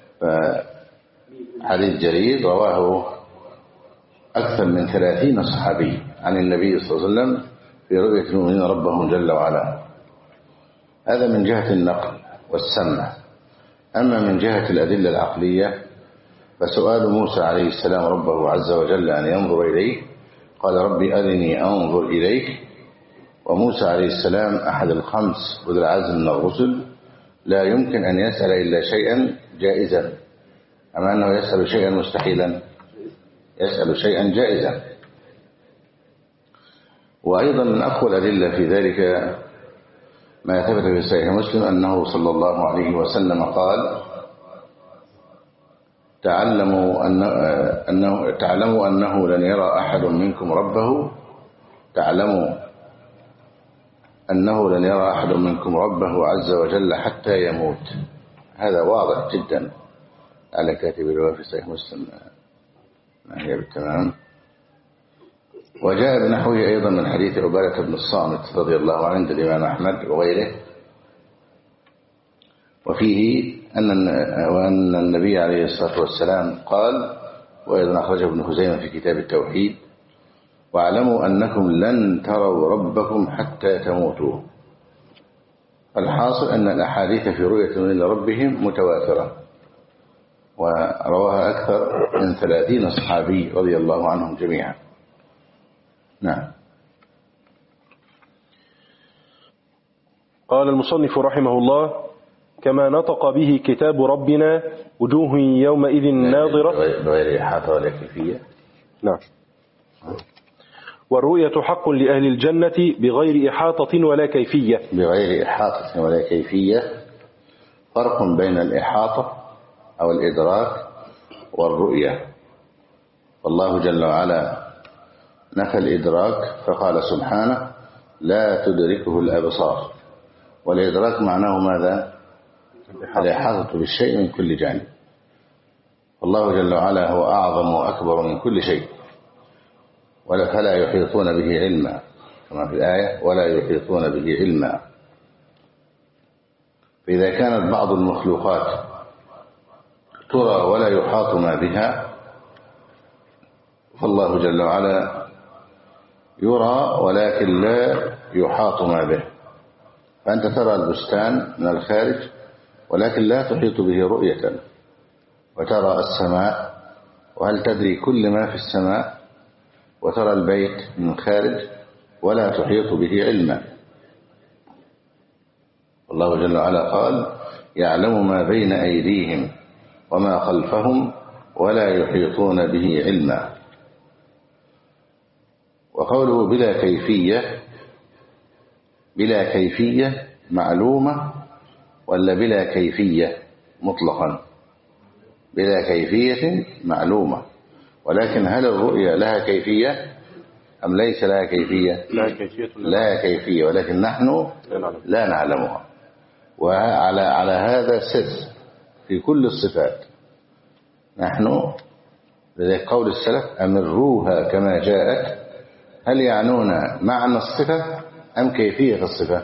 Speaker 1: فحديث جرير رواه أكثر من 30 صحابي عن النبي صلى الله عليه وسلم في رؤية المؤمنين ربهم جل وعلا. هذا من جهة النقل والسمع. أما من جهة الأدلة العقلية فسؤال موسى عليه السلام ربه عز وجل أن ينظر إليه، قال: ربي أرني أنظر إليك. وموسى عليه السلام أحد 5 أولي العزم من الرسل، لا يمكن أن يسأل إلا شيئا جائزا، أما أنه يسأل شيئا مستحيلا، يسأل شيئا جائزا. وأيضا من أقوى الأدلة في ذلك ما ثبت في صحيح مسلم أنه صلى الله عليه وسلم قال: تعلموا أنه لن يرى أحد منكم ربه، تعلموا أنه لن يرى أحد منكم ربه عز وجل حتى يموت. هذا واضح جدا على كاتب الرواية في صحيح مسلم ما هي بالتمام. وجاء بنحوه أيضا من حديث عبادة بن الصامت رضي الله عنه عند الإمام أحمد وغيره، وفيه أن النبي عليه الصلاة والسلام قال، وأيضا أخرجه ابن خزيمة في كتاب التوحيد: واعلموا أنكم لن تروا ربكم حتى تموتوا. الحاصل أن الأحاديث في رؤية من ربهم متواترة، ورواها أكثر من 30 صحابي رضي الله عنهم جميعا. نعم.
Speaker 2: قال المصنف رحمه الله: كما نطق به كتاب ربنا وجوه يومئذ ناظرة
Speaker 1: بغير إحاطة ولا كيفية.
Speaker 2: نعم. والرؤية حق لأهل الجنة بغير إحاطة ولا كيفية.
Speaker 1: بغير إحاطة ولا كيفية، فرق بين الإحاطة أو الإدراك والرؤية. والله جل وعلا نفى الإدراك فقال سبحانه لا تدركه الأبصار، والإدراك معناه ماذا؟ الإحاطة بالشيء من كل جانب. والله جل وعلا هو أعظم وأكبر من كل شيء، فلا يحيطون به علما، كما في الآية ولا يحيطون به علما. فإذا كانت بعض المخلوقات ترى ولا يحاط ما بها، فالله جل وعلا يرى ولكن لا يحاط ما به. فأنت ترى البستان من الخارج ولكن لا تحيط به رؤية، وترى السماء وهل تدري كل ما في السماء، وترى البيت من الخارج ولا تحيط به علما. الله جل وعلا قال يعلم ما بين أيديهم وما خلفهم ولا يحيطون به علما. وقوله بلا كيفية معلومة ولا بلا كيفية مطلقا؟ بلا كيفية معلومة، ولكن هل الرؤيا لها كيفية أم ليس لها كيفية؟ لا كيفية، ولكن نحن لا نعلمها. وعلى هذا سر في كل الصفات. نحن لذلك قول السلف أمروها كما جاءت، هل يعنون معنى الصفة أم كيفية الصفة؟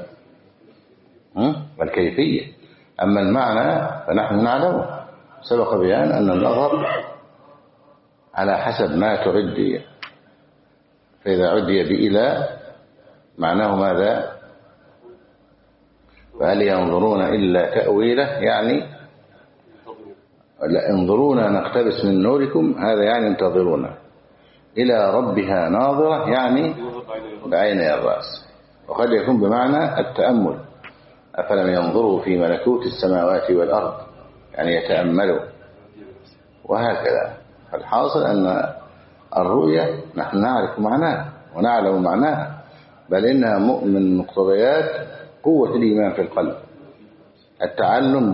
Speaker 1: الكيفية. أما المعنى فنحن نعلمه، سبق بيان أن النظر على حسب ما تعدي، فإذا عدي بإلى معناه ماذا؟ فهل ينظرون إلا تأويله، يعني انظرونا نقتبس من نوركم، هذا يعني انتظرونا. إلى ربها ناظرة يعني بعين الرأس، وقد يكون بمعنى التأمل. أفلم ينظروا في ملكوت السماوات والأرض، يعني يتأملوا، وهكذا. فالحاصل أن الرؤية نحن نعرف معناها ونعلم معناها، بل إنها من مقتضيات قوة الإيمان في القلب، التعلم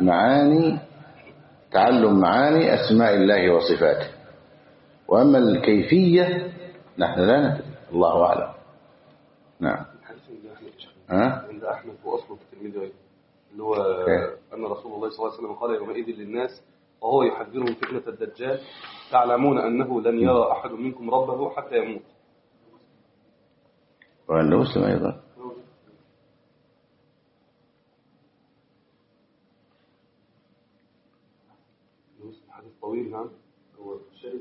Speaker 1: تعلم معاني أسماء الله وصفاته. وأما الكيفية نحن لا ندري، الله أعلم. نعم.
Speaker 3: عند أحمد وأصله في الترمذي اللي هو أن رسول الله صلى الله عليه وسلم قال يومئذ للناس وهو يحذرهم فتنة الدجال تعلمون أنه لن يرى أحد منكم ربه حتى يموت.
Speaker 1: وعند مسلم أيضا.
Speaker 3: حديث طويل. نعم. هو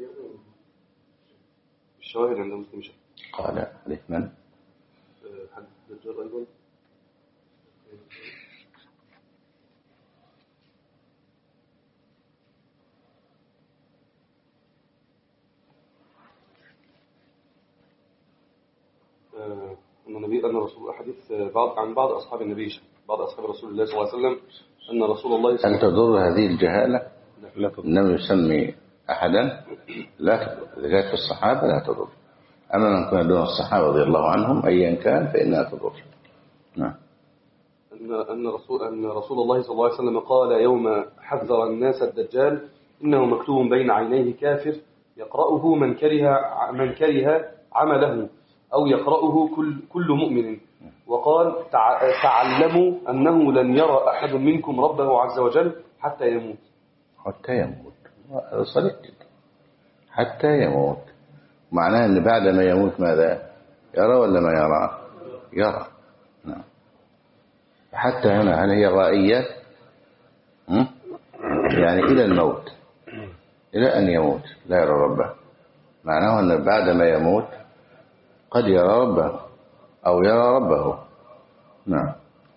Speaker 3: الشواهد عند مسلم شيء.
Speaker 1: قال حديث من؟
Speaker 3: حديث الدجال أيضا. أن رسول حديث عن بعض أصحاب النبي، بعض أصحاب رسول الله صلى الله عليه وسلم، أن رسول الله صلى الله عليه وسلم.
Speaker 1: هل تضر هذه الجهالة؟ لا تضر. إنما يسمي أحدا لا تضر، إذا كانت في الصحابة لا تضر، أما من كان دون الصحابة رضي الله عنهم أيا كان فإنها تضر. نعم.
Speaker 3: أن رسول الله صلى الله عليه وسلم قال يوم حذر الناس الدجال إنه مكتوب بين عينيه كافر يقرأه من كره عمله أو يقرأه كل مؤمن. وقال تعلموا أنه لن يرى أحد منكم ربه عز وجل حتى يموت.
Speaker 1: حتى يموت صريح جدا، حتى يموت معناه أن بعد ما يموت ماذا يرى ولا ما يرى؟ يرى. نعم. حتى هنا هل هي غائية؟ يعني إلى الموت، إلى أن يموت لا يرى ربه، معناه أن بعد ما يموت قد يرى ربه أو يرى ربه. نعم.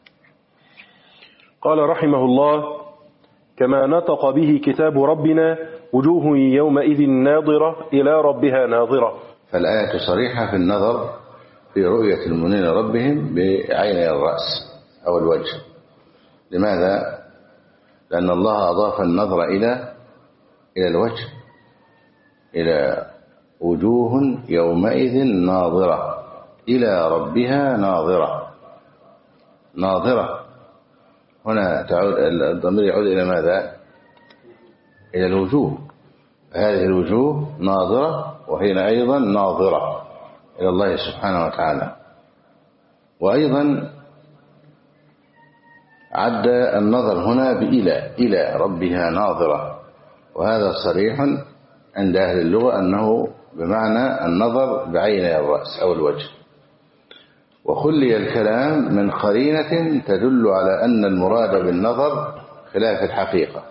Speaker 2: قال رحمه الله كما نطق به كتاب ربنا وجوه يومئذ ناظرة إلى ربها ناظرة.
Speaker 1: فالآية صريحة في النظر في رؤية المؤمنين ربهم بعيني الرأس أو الوجه. لماذا؟ لأن الله أضاف النظر إلى الوجه، إلى وجوه يومئذ ناظرة إلى ربها ناظرة. هنا تعود الضمير يعود إلى ماذا؟ إلى الوجوه. هذه الوجوه ناظرة وهي أيضا ناظرة. إلى الله سبحانه وتعالى. وأيضا عد النظر هنا إلى ربها ناظرة، وهذا صريح عند أهل اللغة أنه بمعنى النظر بعين الرأس أو الوجه. وخلي الكلام من قرينة تدل على أن المراد بالنظر خلاف الحقيقة.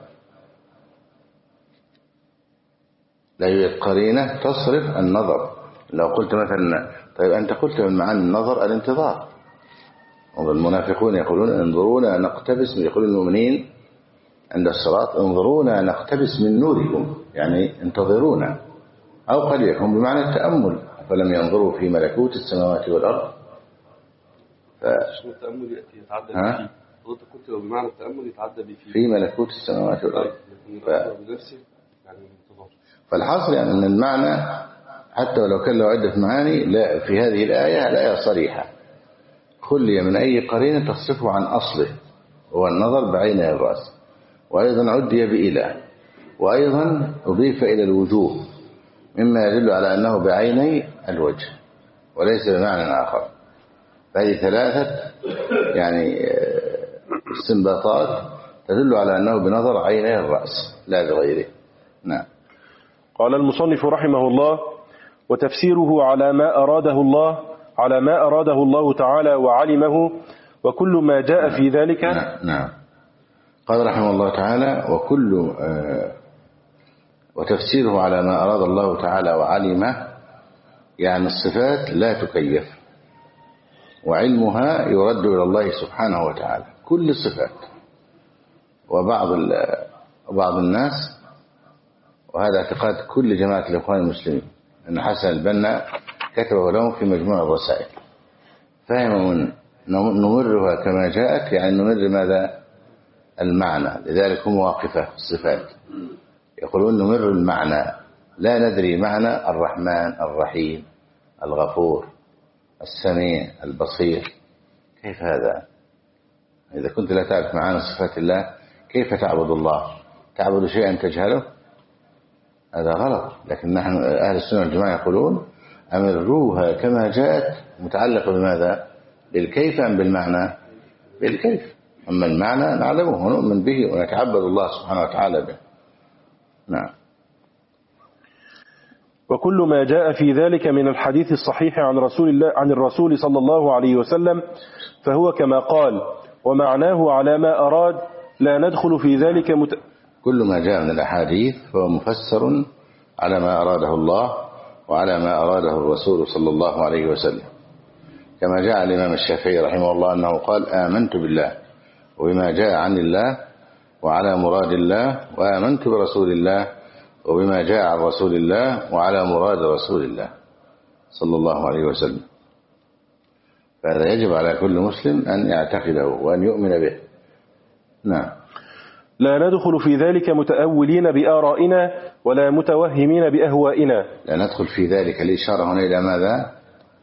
Speaker 1: لا يوجد قرينة تصرف النظر. لو قلت مثلا طيب أنت قلت من معنى النظر الانتظار، والمنافقون يقولون انظرونا نقتبس، يقول المؤمنين عند الصلاة انظرونا نقتبس من نوركم، يعني انتظرونا. أو قد يكون بمعنى التأمل، فلم ينظروا في ملكوت السماوات والأرض.
Speaker 3: التأمل يتعدى به حضرتك كنت لو بمعنى التأمل يتعدى به
Speaker 1: في ملكوت السماوات والأرض.
Speaker 3: بنفسه يعني
Speaker 1: فالحاصل يعني أن المعنى حتى ولو كان له عدة معاني لا في هذه الآية لا صريحة، خلي من أي قرينة تصرفه عن أصله، هو النظر بعين الرأس. وأيضا عدي بإله، وأيضا أضيف إلى الوجوه مما يدل على أنه بعيني الوجه وليس بمعنى آخر. فهذه ثلاثة يعني استنباطات تدل على أنه بنظر عيني الرأس لا بغيره. نعم.
Speaker 2: قال المصنف رحمه الله: وتفسيره على ما أراده الله تعالى وعلمه وكل ما جاء في ذلك.
Speaker 1: نعم. قال رحمه الله تعالى وتفسيره على ما أراد الله تعالى وعلمه، يعني الصفات لا تكيف، وعلمها يرد إلى الله سبحانه وتعالى كل الصفات. وبعض الناس، وهذا اعتقاد كل جماعة الإخوان المسلمين، أن حسن البنا كتبه لهم في مجموع الرسائل، فهموا من نمرها كما جاءت، يعني نمر ماذا؟ المعنى. لذلك هم واقفة في الصفات، يقولون نمر المعنى، لا ندري معنى الرحمن الرحيم الغفور السميع البصير. كيف هذا؟ إذا كنت لا تعرف معاني صفات الله كيف تعبد الله؟ تعبد شيئا تجهله؟ هذا غلط. لكن نحن أهل السنة والجماعة يقولون أمروها كما جاءت، متعلقة بماذا؟ بالكيف أم بالمعنى؟ بالكيف. أما المعنى نعلمه ونؤمن به ونتعبد الله سبحانه وتعالى به. نعم.
Speaker 2: وكل ما جاء في ذلك من الحديث الصحيح عن الرسول صلى الله عليه وسلم فهو كما قال، ومعناه على ما أراد، لا ندخل في ذلك
Speaker 1: كل ما جاء من الأحاديث فهو مفسر على ما أراده الله وعلى ما أراده الرسول صلى الله عليه وسلم، كما جاء الإمام الشافعي رحمه الله أنه قال آمنت بالله وبما جاء عن الله وعلى مراد الله، وآمنت برسول الله وبما جاء عن رسول الله وعلى مراد رسول الله صلى الله عليه وسلم. فهذا يجب على كل مسلم أن يعتقده وأن يؤمن به. نعم.
Speaker 2: لا ندخل في ذلك متأولين بآرائنا ولا متوهمين بأهوائنا.
Speaker 1: لا ندخل في ذلك، الإشارة هنا إلى ماذا؟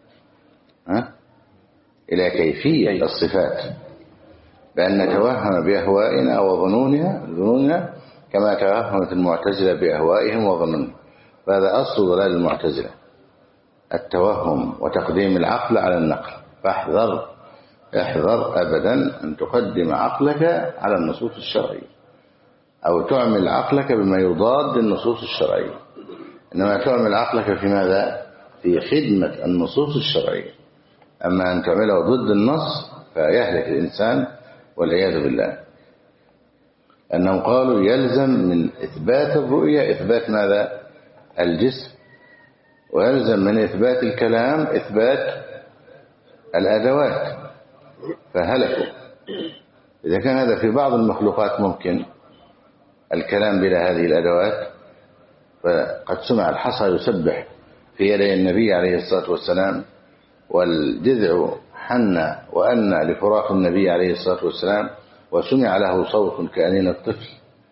Speaker 1: إلى كيفية الصفات، بأن نتوهم بأهوائنا وظنوننا كما توهمت المعتزلة بأهوائهم وظنونهم. فهذا أصل ضلال المعتزلة، التوهم وتقديم العقل على النقل. فاحذر أبدا أن تقدم عقلك على النصوص الشرعية أو تعمل عقلك بما يضاد النصوص الشرعية، إنما تعمل عقلك في ماذا؟ في خدمة النصوص الشرعية. أما أن تعمله ضد النص فيهلك الإنسان والعياذ بالله. أنهم قالوا يلزم من إثبات الرؤية إثبات ماذا؟ الجسم، ويلزم من إثبات الكلام إثبات الأدوات، فهلكوا. إذا كان هذا في بعض المخلوقات ممكن الكلام بلا هذه الأدوات، فقد سمع الحصى يسبح في يدي النبي عليه الصلاة والسلام، والجذع حن وأن لفراق النبي عليه الصلاة والسلام، وسمع له صوت كأنين الطفل،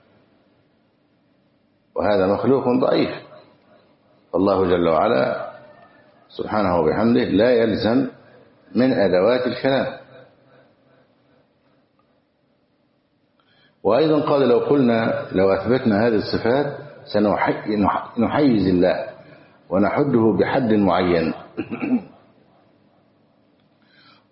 Speaker 1: وهذا مخلوق ضعيف. فالله جل وعلا سبحانه وبحمده لا يلزم من أدوات الكلام. وأيضا قال لو أثبتنا هذه الصفات سنحيز الله ونحده بحد معين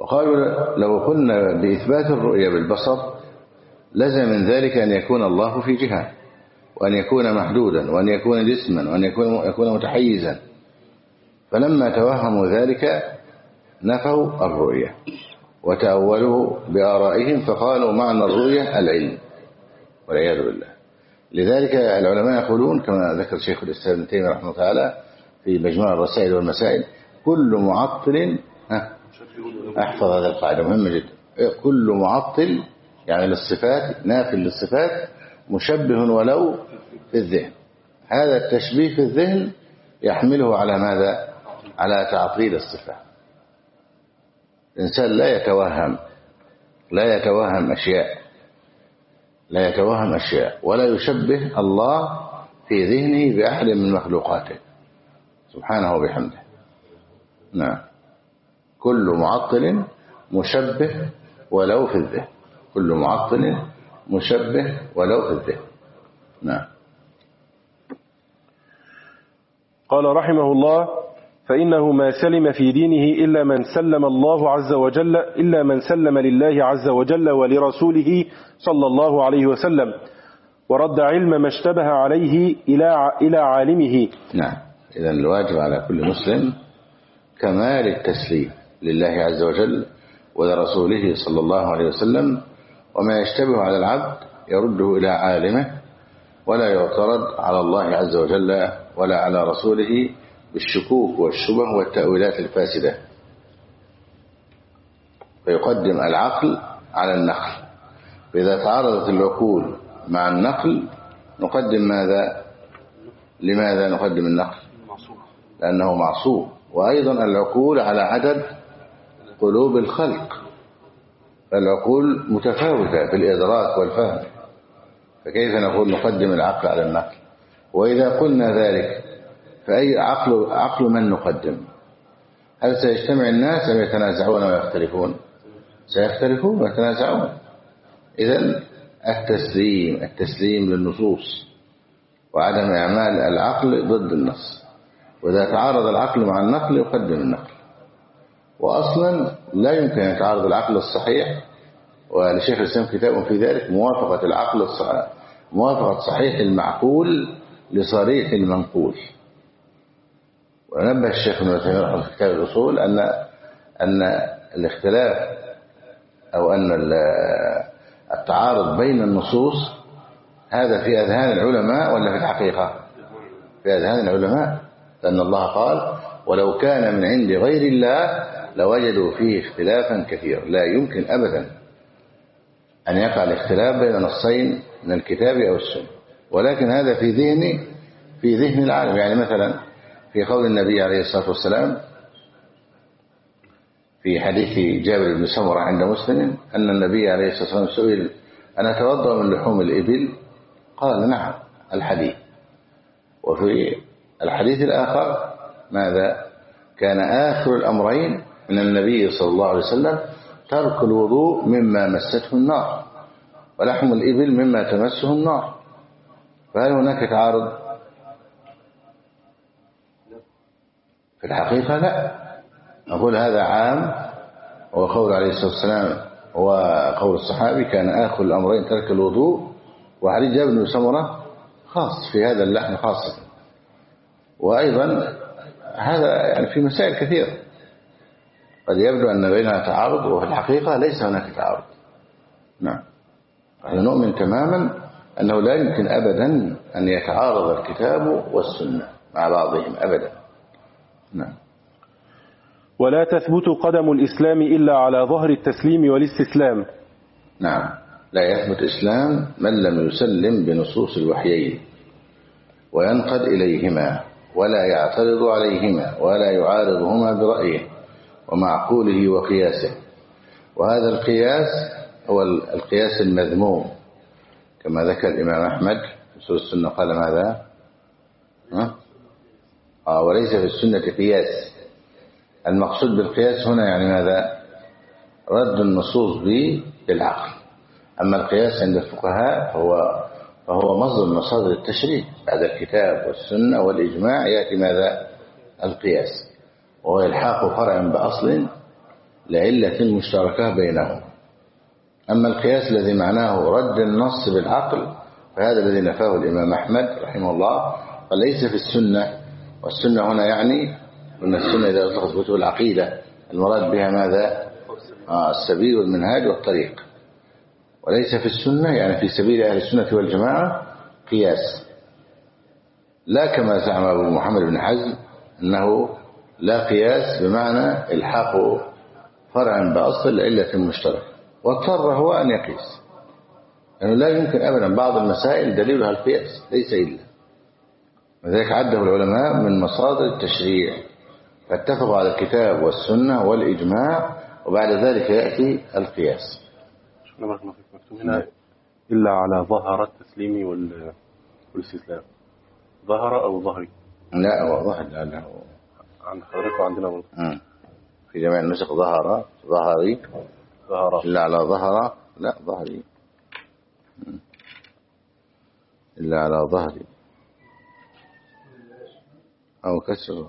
Speaker 1: وقالوا لو قلنا بإثبات الرؤية بالبصر لزم من ذلك أن يكون الله في جهة، وأن يكون محدودا، وأن يكون جسما، وأن يكون متحيزا. فلما توهموا ذلك نفوا الرؤية وتأولوا بآرائهم، فقالوا معنى الرؤية العلم والعياذ بالله. لذلك العلماء يقولون كما ذكر شيخ الإسلام ابن تيمية رحمه الله تعالى في مجموع الرسائل والمسائل: كل معطل، احفظ هذا القاعدة مهمة جدا، كل معطل يعني للصفات، نافي للصفات، مشبه ولو في الذهن. هذا التشبيه في الذهن يحمله على ماذا؟ على تعطيل الصفات. الإنسان لا يتوهم أشياء ولا يشبه الله في ذهنه بأحد من مخلوقاته سبحانه وبحمده. نعم، كل معطل مشبه ولو في الذهن، كل معطل مشبه ولو في الذهن. نعم.
Speaker 2: قال رحمه الله: فإنه ما سلم في دينه إلا من سلم لله عز وجل ولرسوله صلى الله عليه وسلم، ورد علم ما اشتبه عليه إلى عالمه.
Speaker 1: نعم، إذن الواجب على كل مسلم كمال التسليم لله عز وجل ولرسوله صلى الله عليه وسلم، وما يشتبه على العبد يرده إلى عالمه، ولا يعترض على الله عز وجل ولا على رسوله بالشكوك والشبه والتأويلات الفاسدة، فيقدم العقل على النقل. فإذا تعارضت العقول مع النقل نقدم ماذا؟ لماذا نقدم النقل؟ لأنه معصوم. وأيضا العقول على عدد قلوب الخلق، فالعقول متفاوتة في الإدراك والفهم، فكيف نقول نقدم العقل على النقل؟ وإذا قلنا ذلك فأي عقل من نقدم؟ هل سيجتمع الناس أم يتنازعون ويختلفون؟ سيختلفون ويتنازعون. إذن التسليم للنصوص وعدم إعمال العقل ضد النص. وإذا تعارض العقل مع النقل يقدم النقل. وأصلا لا يمكن أن يتعارض العقل الصحيح، ولشيخ الإسلام كتاب في ذلك، موافقة العقل الصحيح، موافقة صحيح المعقول لصريح المنقول. ونبه الشيخ ابن تيمية رحمه الله في كتاب الأصول أن الاختلاف أو أن التعارض بين النصوص هذا في أذهان العلماء ولا في الحقيقة؟ في أذهان العلماء، لأن الله قال: ولو كان من عند غير الله لوجدوا فيه اختلافا كثيرا. لا يمكن أبدا أن يقع الاختلاف بين نصين من الكتاب أو السنة، ولكن هذا في ذهن العالم. يعني مثلا في قول النبي عليه الصلاة والسلام في حديث جابر بن سمرة عند مسلم أن النبي عليه الصلاة والسلام سئل: أنا أتوضأ من لحوم الإبل؟ قال: نعم. الحديث. وفي الحديث الآخر ماذا؟ كان آخر الأمرين من النبي صلى الله عليه وسلم ترك الوضوء مما مسته النار، ولحم الإبل مما تمسه النار. فهل هناك تعارض؟ في الحقيقة لا. نقول هذا عام، وقول عليه الصلاة والسلام وقول الصحابي كان آخر الأمرين ترك الوضوء، وحديث جابر بن سمرة خاص في هذا اللحم خاصة. وأيضا هذا يعني في مسائل كثيرة قد يبدو أن بينها تعارض، وفي الحقيقة ليس هناك تعارض. نعم، نحن نؤمن تماما أنه لا يمكن أبدا أن يتعارض الكتاب والسنة مع بعضهم أبدا. نعم.
Speaker 2: ولا تثبت قدم الإسلام إلا على ظهر التسليم والاستسلام.
Speaker 1: نعم، لا يثبت إسلام من لم يسلم بنصوص الوحيين وينقد إليهما ولا يعترض عليهما ولا يعارضهما برأيه ومعقوله وقياسه. وهذا القياس هو القياس المذموم، كما ذكر الإمام أحمد في أصول السنة قال ماذا؟ وليس في السنة قياس. المقصود بالقياس هنا يعني ماذا؟ رد النصوص بالعقل. أما القياس عند الفقهاء فهو مصدر من مصادر التشريع بعد الكتاب والسنة والإجماع. يأتي ماذا؟ القياس، وهو إلحاق فرع بأصل لعلة مشتركة بينهم. أما القياس الذي معناه رد النص بالعقل فهذا الذي نفاه الإمام أحمد رحمه الله، فليس في السنة. والسنة هنا يعني أن السنة إذا أطلقت كتب العقيدة المراد بها ماذا؟ السبيل والمنهاج والطريق. وليس في السنة يعني في سبيل أهل السنة والجماعة قياس، لا كما زعم أبو محمد بن حزم أنه لا قياس بمعنى الحاق فرعا بأصل لعلة مشتركة، واضطر هو أن يقيس، لأنه لا يمكن أبدا بعض المسائل دليلها القياس ليس إلا، وذلك عده العلماء من مصادر التشريع، فاتفقوا على الكتاب والسنة والإجماع، وبعد ذلك يأتي القياس.
Speaker 2: مكتوب هنا إلا على ظهر التسليم والاستسلام، ظهر أو ظهري؟
Speaker 1: لا هو ظهر، لأنه
Speaker 2: عند حضرتك وعندنا برضه
Speaker 1: في جميع النسخ ظهر ظهري، إلا على ظهر، لا ظهري، إلا على ظهري أو كسر.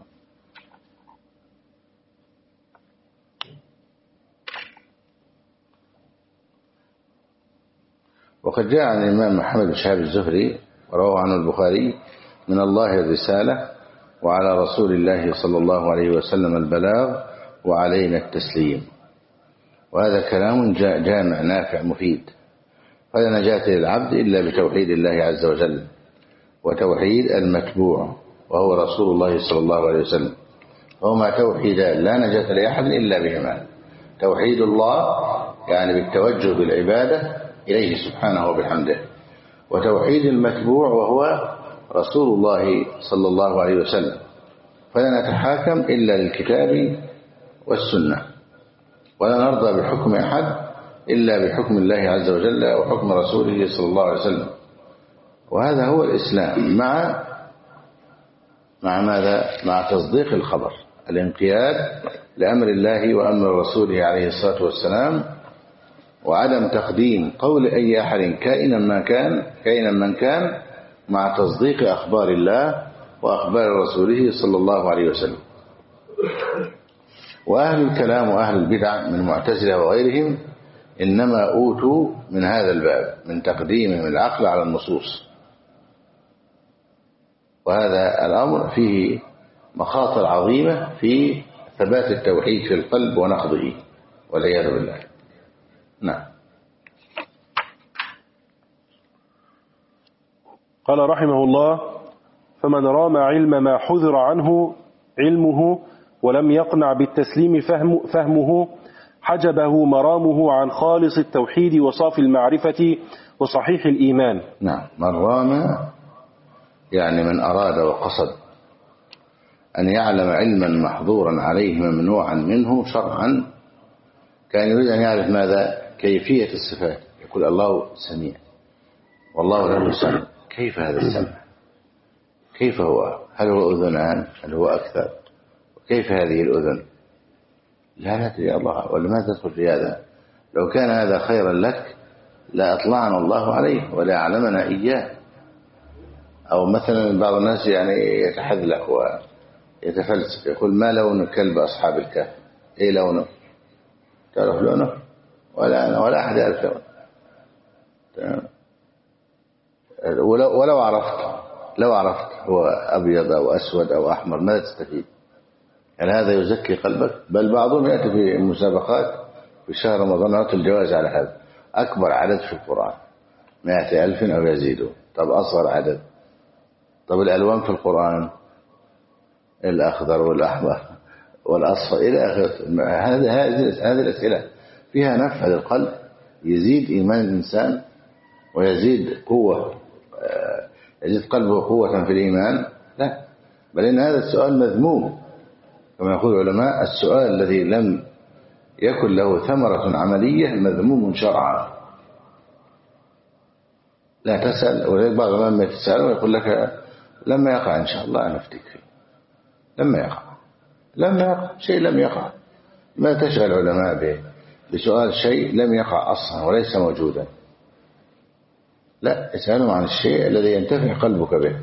Speaker 1: وقد جاء عن الإمام محمد بن شهاب الزهري ورواه عنه البخاري: من الله الرسالة وعلى رسول الله صلى الله عليه وسلم البلاغ وعلينا التسليم. وهذا كلام جامع نافع مفيد، فلا نجاة للعبد إلا بتوحيد الله عز وجل وتوحيد المتبوع وهو رسول الله صلى الله عليه وسلم، وهما توحيدان لا نجاة لأحد إلا بهما: توحيد الله يعني بالتوجه بالعبادة إليه سبحانه وبحمده، وتوحيد المتبوع وهو رسول الله صلى الله عليه وسلم، فلا نتحاكم إلا للكتاب والسنة، ولا نرضى بحكم أحد إلا بحكم الله عز وجل وحكم رسوله صلى الله عليه وسلم. وهذا هو الإسلام مع ماذا؟ مع تصديق الخبر، الانقياد لأمر الله وأمر رسوله عليه الصلاة والسلام، وعدم تقديم قول أي أحد كائنا من كان مع تصديق أخبار الله وأخبار رسوله صلى الله عليه وسلم. وأهل الكلام وأهل البدع من المعتزلة وغيرهم إنما أوتوا من هذا الباب من تقديمهم العقل على النصوص، وهذا الأمر فيه مخاطر عظيمة في ثبات التوحيد في القلب ونقضه والعياذ بالله. نعم.
Speaker 2: قال رحمه الله: فمن رام علم ما حذر عنه علمه ولم يقنع بالتسليم فهمه حجبه مرامه عن خالص التوحيد وصافي المعرفة وصحيح الإيمان.
Speaker 1: نعم. من رام يعني من أراد وقصد أن يعلم علما محظورا عليه ممنوعا منه شرعا، كان يريد أن يعرف ماذا؟ كيفية الصفات. يقول الله سميع والله له سمع، كيف هذا السمع؟ كيف هو؟ هل هو أذنان؟ هل هو أكثر؟ كيف هذه الأذن؟ لا تدري الله، ولما تدخل في هذا؟ لو كان هذا خيرا لك لا أطلعنا الله عليه ولا علمنا إياه. أو مثلا بعض الناس يعني يتحذلق ويتفلسف، يقول: ما لون كلب أصحاب الكهف؟ إيه لونه؟ تعرف لونه؟ ولا أحد يعرف لونه. لو عرفت هو أبيض أو أسود أو أحمر ماذا تستفيد؟ هل هذا يزكي قلبك؟ بل بعضهم يأتي في المسابقات في شهر رمضان يعطي الجوائز على هذا. أكبر عدد في القرآن 100,000 أو يزيدون. طب أصغر عدد؟ طب الألوان في القرآن الأخضر والأحمر والأصفر إلى آخره. هذه الأسئلة فيها نفع للقلب، يزيد إيمان الإنسان ويزيد قوة، يزيد قلبه قوة في الإيمان؟ لا، بل إن هذا السؤال مذموم كما يقول العلماء: السؤال الذي لم يكن له ثمرة عملية مذموم شرعا. لا تسأل. ولذلك بعض العلماء يتسأل ويقول لك: لما يقع إن شاء الله أنا أفتك فيه. لما يقع شيء لم يقع. ما تشغل العلماء بسؤال شيء لم يقع أصلا وليس موجودا. لا، اسألهم عن الشيء الذي ينتفع قلبك به.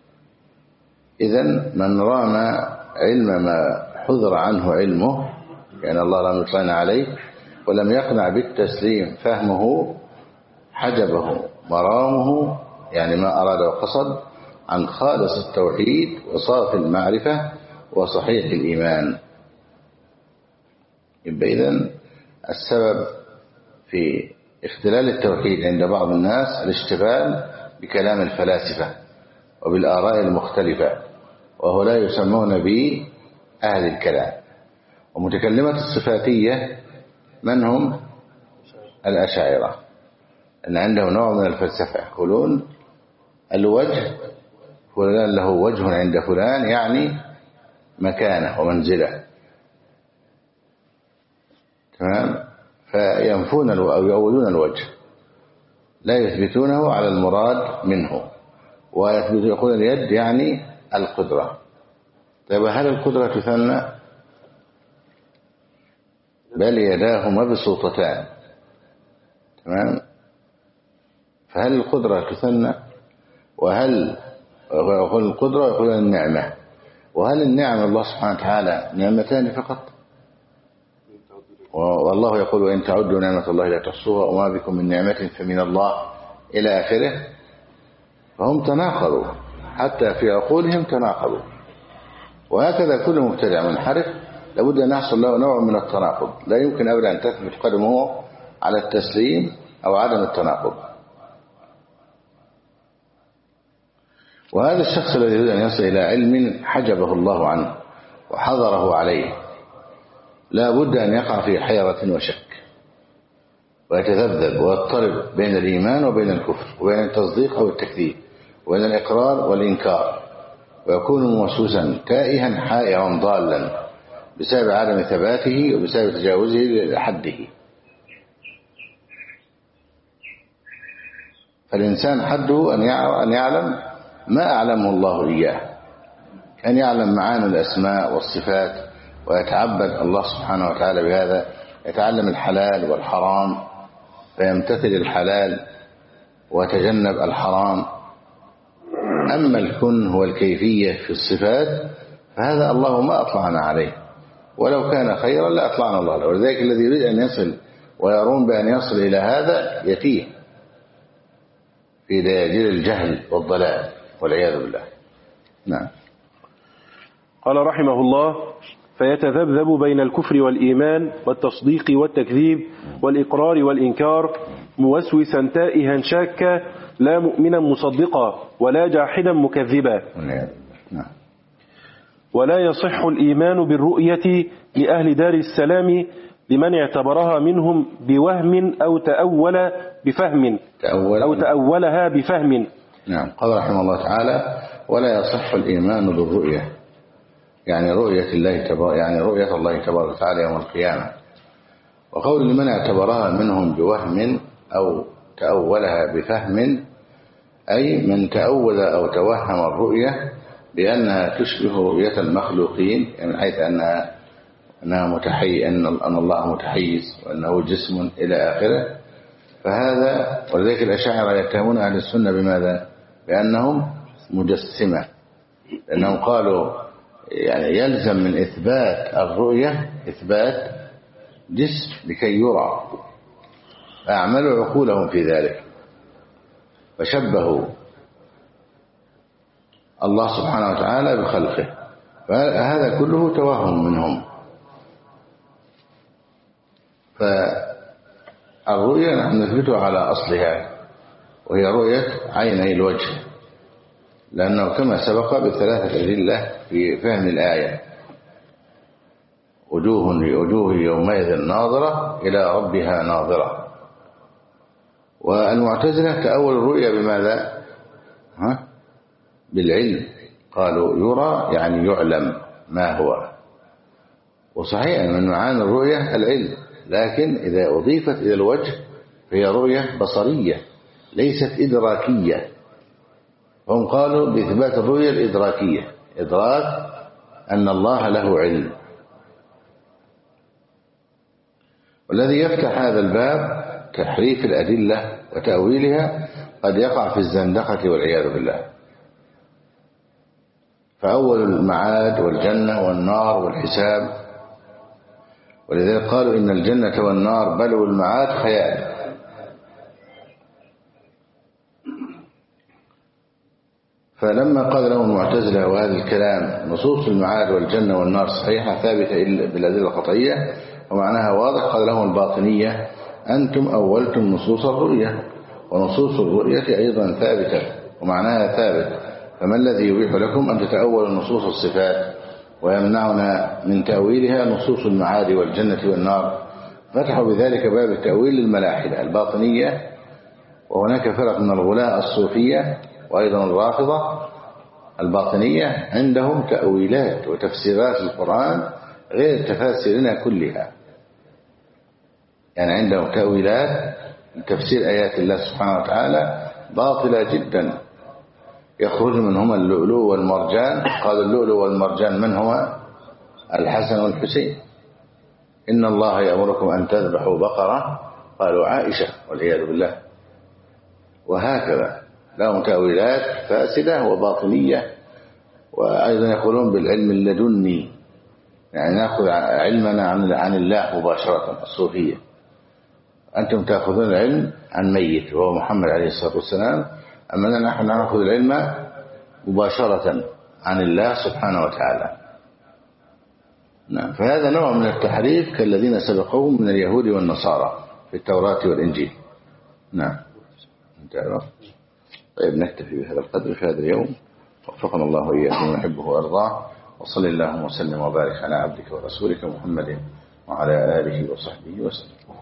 Speaker 1: إذن من رام علم ما حذر عنه علمه يعني الله لم يطلعنا عليه ولم يقنع بالتسليم، فهمه حجبه مرامه، يعني ما أراد وقصد عن خالص التوحيد وصافي المعرفة وصحيح الإيمان. يبقى إذن السبب في اختلال التوحيد عند بعض الناس الاشتغال بكلام الفلاسفة وبالآراء المختلفة، وهو لا يسمون بأهل الكلام. ومتكلمة الصفاتية من هم؟ الأشاعرة، أن عندهم نوع من الفلسفة، يقولون الوجه فلان له وجه عند فلان، يعني مكانه ومنزله، تمام؟ فينفون أو يؤولون الوجه، لا يثبتونه على المراد منه، ويقول اليد يعني القدرة. طيب هل القدرة تثنى؟ بل يداه مبسوطتان، تمام؟ فهل القدرة تثنى؟ وهل يقول القدرة يقول النعمة؟ وهل النعمة الله سبحانه وتعالى نعمتان فقط؟ والله يقول وإن تعدوا نعمة الله لا تحصوها وما بكم من نعمة فمن الله إلى آخره. فهم تناقضوا حتى في عقولهم تناقضوا، وهكذا كل مبتدع منحرف لابد أن يحصل له نوع من التناقض، لا يمكن أبدا أن تثبت قدمه على التسليم أو عدم التناقض. وهذا الشخص الذي يريد أن يصل إلى علم حجبه الله عنه وحظره عليه لا بد أن يقع في حيرة وشك، ويتذبذب ويضطرب بين الإيمان وبين الكفر، وبين التصديق أو التكذيب، وبين الإقرار والإنكار، ويكون موسوسا تائها حائرا ضالا بسبب عدم ثباته وبسبب تجاوزه لحده. فالإنسان حده أن يعلم ما أعلمه الله إياه، أن يعلم معاني الأسماء والصفات ويتعبد الله سبحانه وتعالى بهذا، يتعلم الحلال والحرام فيمتثل الحلال ويتجنب الحرام. أما الكن والكيفية في الصفات فهذا الله ما أطلعنا عليه، ولو كان خيرا لأطلعنا الله له. ولذلك الذي يريد أن يصل ويرون بأن يصل إلى هذا يتيه في دياجير الجهل والضلال والعياذ بالله. نعم.
Speaker 2: قال رحمه الله: فيتذبذب بين الكفر والإيمان والتصديق والتكذيب والإقرار والإنكار، موسوسا تائها شاكا، لا مؤمنا مصدقا ولا جاحدا مكذبا. ولا يصح الإيمان بالرؤية لأهل دار السلام لمن اعتبرها منهم بوهم أو تأولها بفهم.
Speaker 1: نعم. قال رحمه الله تعالى: ولا يصح الإيمان بالرؤية، يعني رؤية الله تبارك وتعالى يوم القيامة. وقول لمن اعتبرها منهم بوهم أو تأولها بفهم، أي من تأول أو توهم الرؤية بأنها تشبه رؤية المخلوقين، يعني من حيث أن الله متحيز وأنه جسم إلى آخره. فهذا ولذلك الأشاعرة يتهمون أهل السنة بماذا؟ بأنهم مجسمة، لأنهم قالوا يعني يلزم من إثبات الرؤية إثبات جسم لكي يرى، فأعملوا عقولهم في ذلك، فشبهوا الله سبحانه وتعالى بخلقه، فهذا كله توهم منهم. فالرؤية نحن نثبتها على أصلها، وهي رؤية عيني الوجه، لأنه كما سبق بثلاثة أدلة في فهم الآية: وجوه يومئذ ناظرة إلى ربها ناظرة. والمعتزلة تأول الرؤية بماذا؟ بالعلم، قالوا يرى يعني يعلم ما هو. وصحيح من معاني الرؤية العلم، لكن إذا أضيفت إلى الوجه فهي رؤية بصرية ليست إدراكية. هم قالوا بإثبات الرؤية الإدراكية، إدراك أن الله له علم. والذي يفتح هذا الباب تحريف الأدلة وتأويلها قد يقع في الزندقة والعياذ بالله. فأول المعاد والجنة والنار والحساب ولذلك قالوا إن الجنة والنار بل والمعاد خيال. فلما قال لهم المعتزلة وهذا الكلام نصوص المعاد والجنة والنار صحيحة ثابتة بالأدلة القطعية ومعناها واضح، قال لهم الباطنية أنتم أولتم نصوص الرؤية، ونصوص الرؤية أيضا ثابتة ومعناها ثابت، فما الذي يبيح لكم أن تتأولوا نصوص الصفات ويمنعنا من تأويلها نصوص المعاد والجنة والنار؟ فتحوا بذلك باب التأويل للملاحدة الباطنية. وهناك فرق من الغلاة الصوفية وأيضا الرافضة الباطنية عندهم تأويلات وتفسيرات القرآن غير تفاسيرنا كلها، يعني عندهم تأويلات تفسير آيات الله سبحانه وتعالى باطلة جدا، يخرج منهما اللؤلؤ والمرجان. قال اللؤلؤ والمرجان من هو؟ الحسن والحسين. إن الله يأمركم أن تذبحوا بقرة، قالوا عائشة والعياذ بالله. وهكذا لهم تأويلات فاسدة وباطنية. وأيضا يقولون بالعلم اللدني، يعني نأخذ علمنا عن الله مباشرة. الصوفية أنتم تأخذون العلم عن ميت وهو محمد عليه الصلاة والسلام، أما نحن نأخذ العلم مباشرة عن الله سبحانه وتعالى. نعم. فهذا نوع من التحريف كالذين سبقوهم من اليهود والنصارى في التوراة والإنجيل. نعم. طيب نكتفي بهذا القدر في هذا اليوم، وفقنا الله وإياكم ونحبه وأرضاه، وصل اللهم وسلم وبارك على عبدك ورسولك محمد وعلى آله وصحبه وسلم.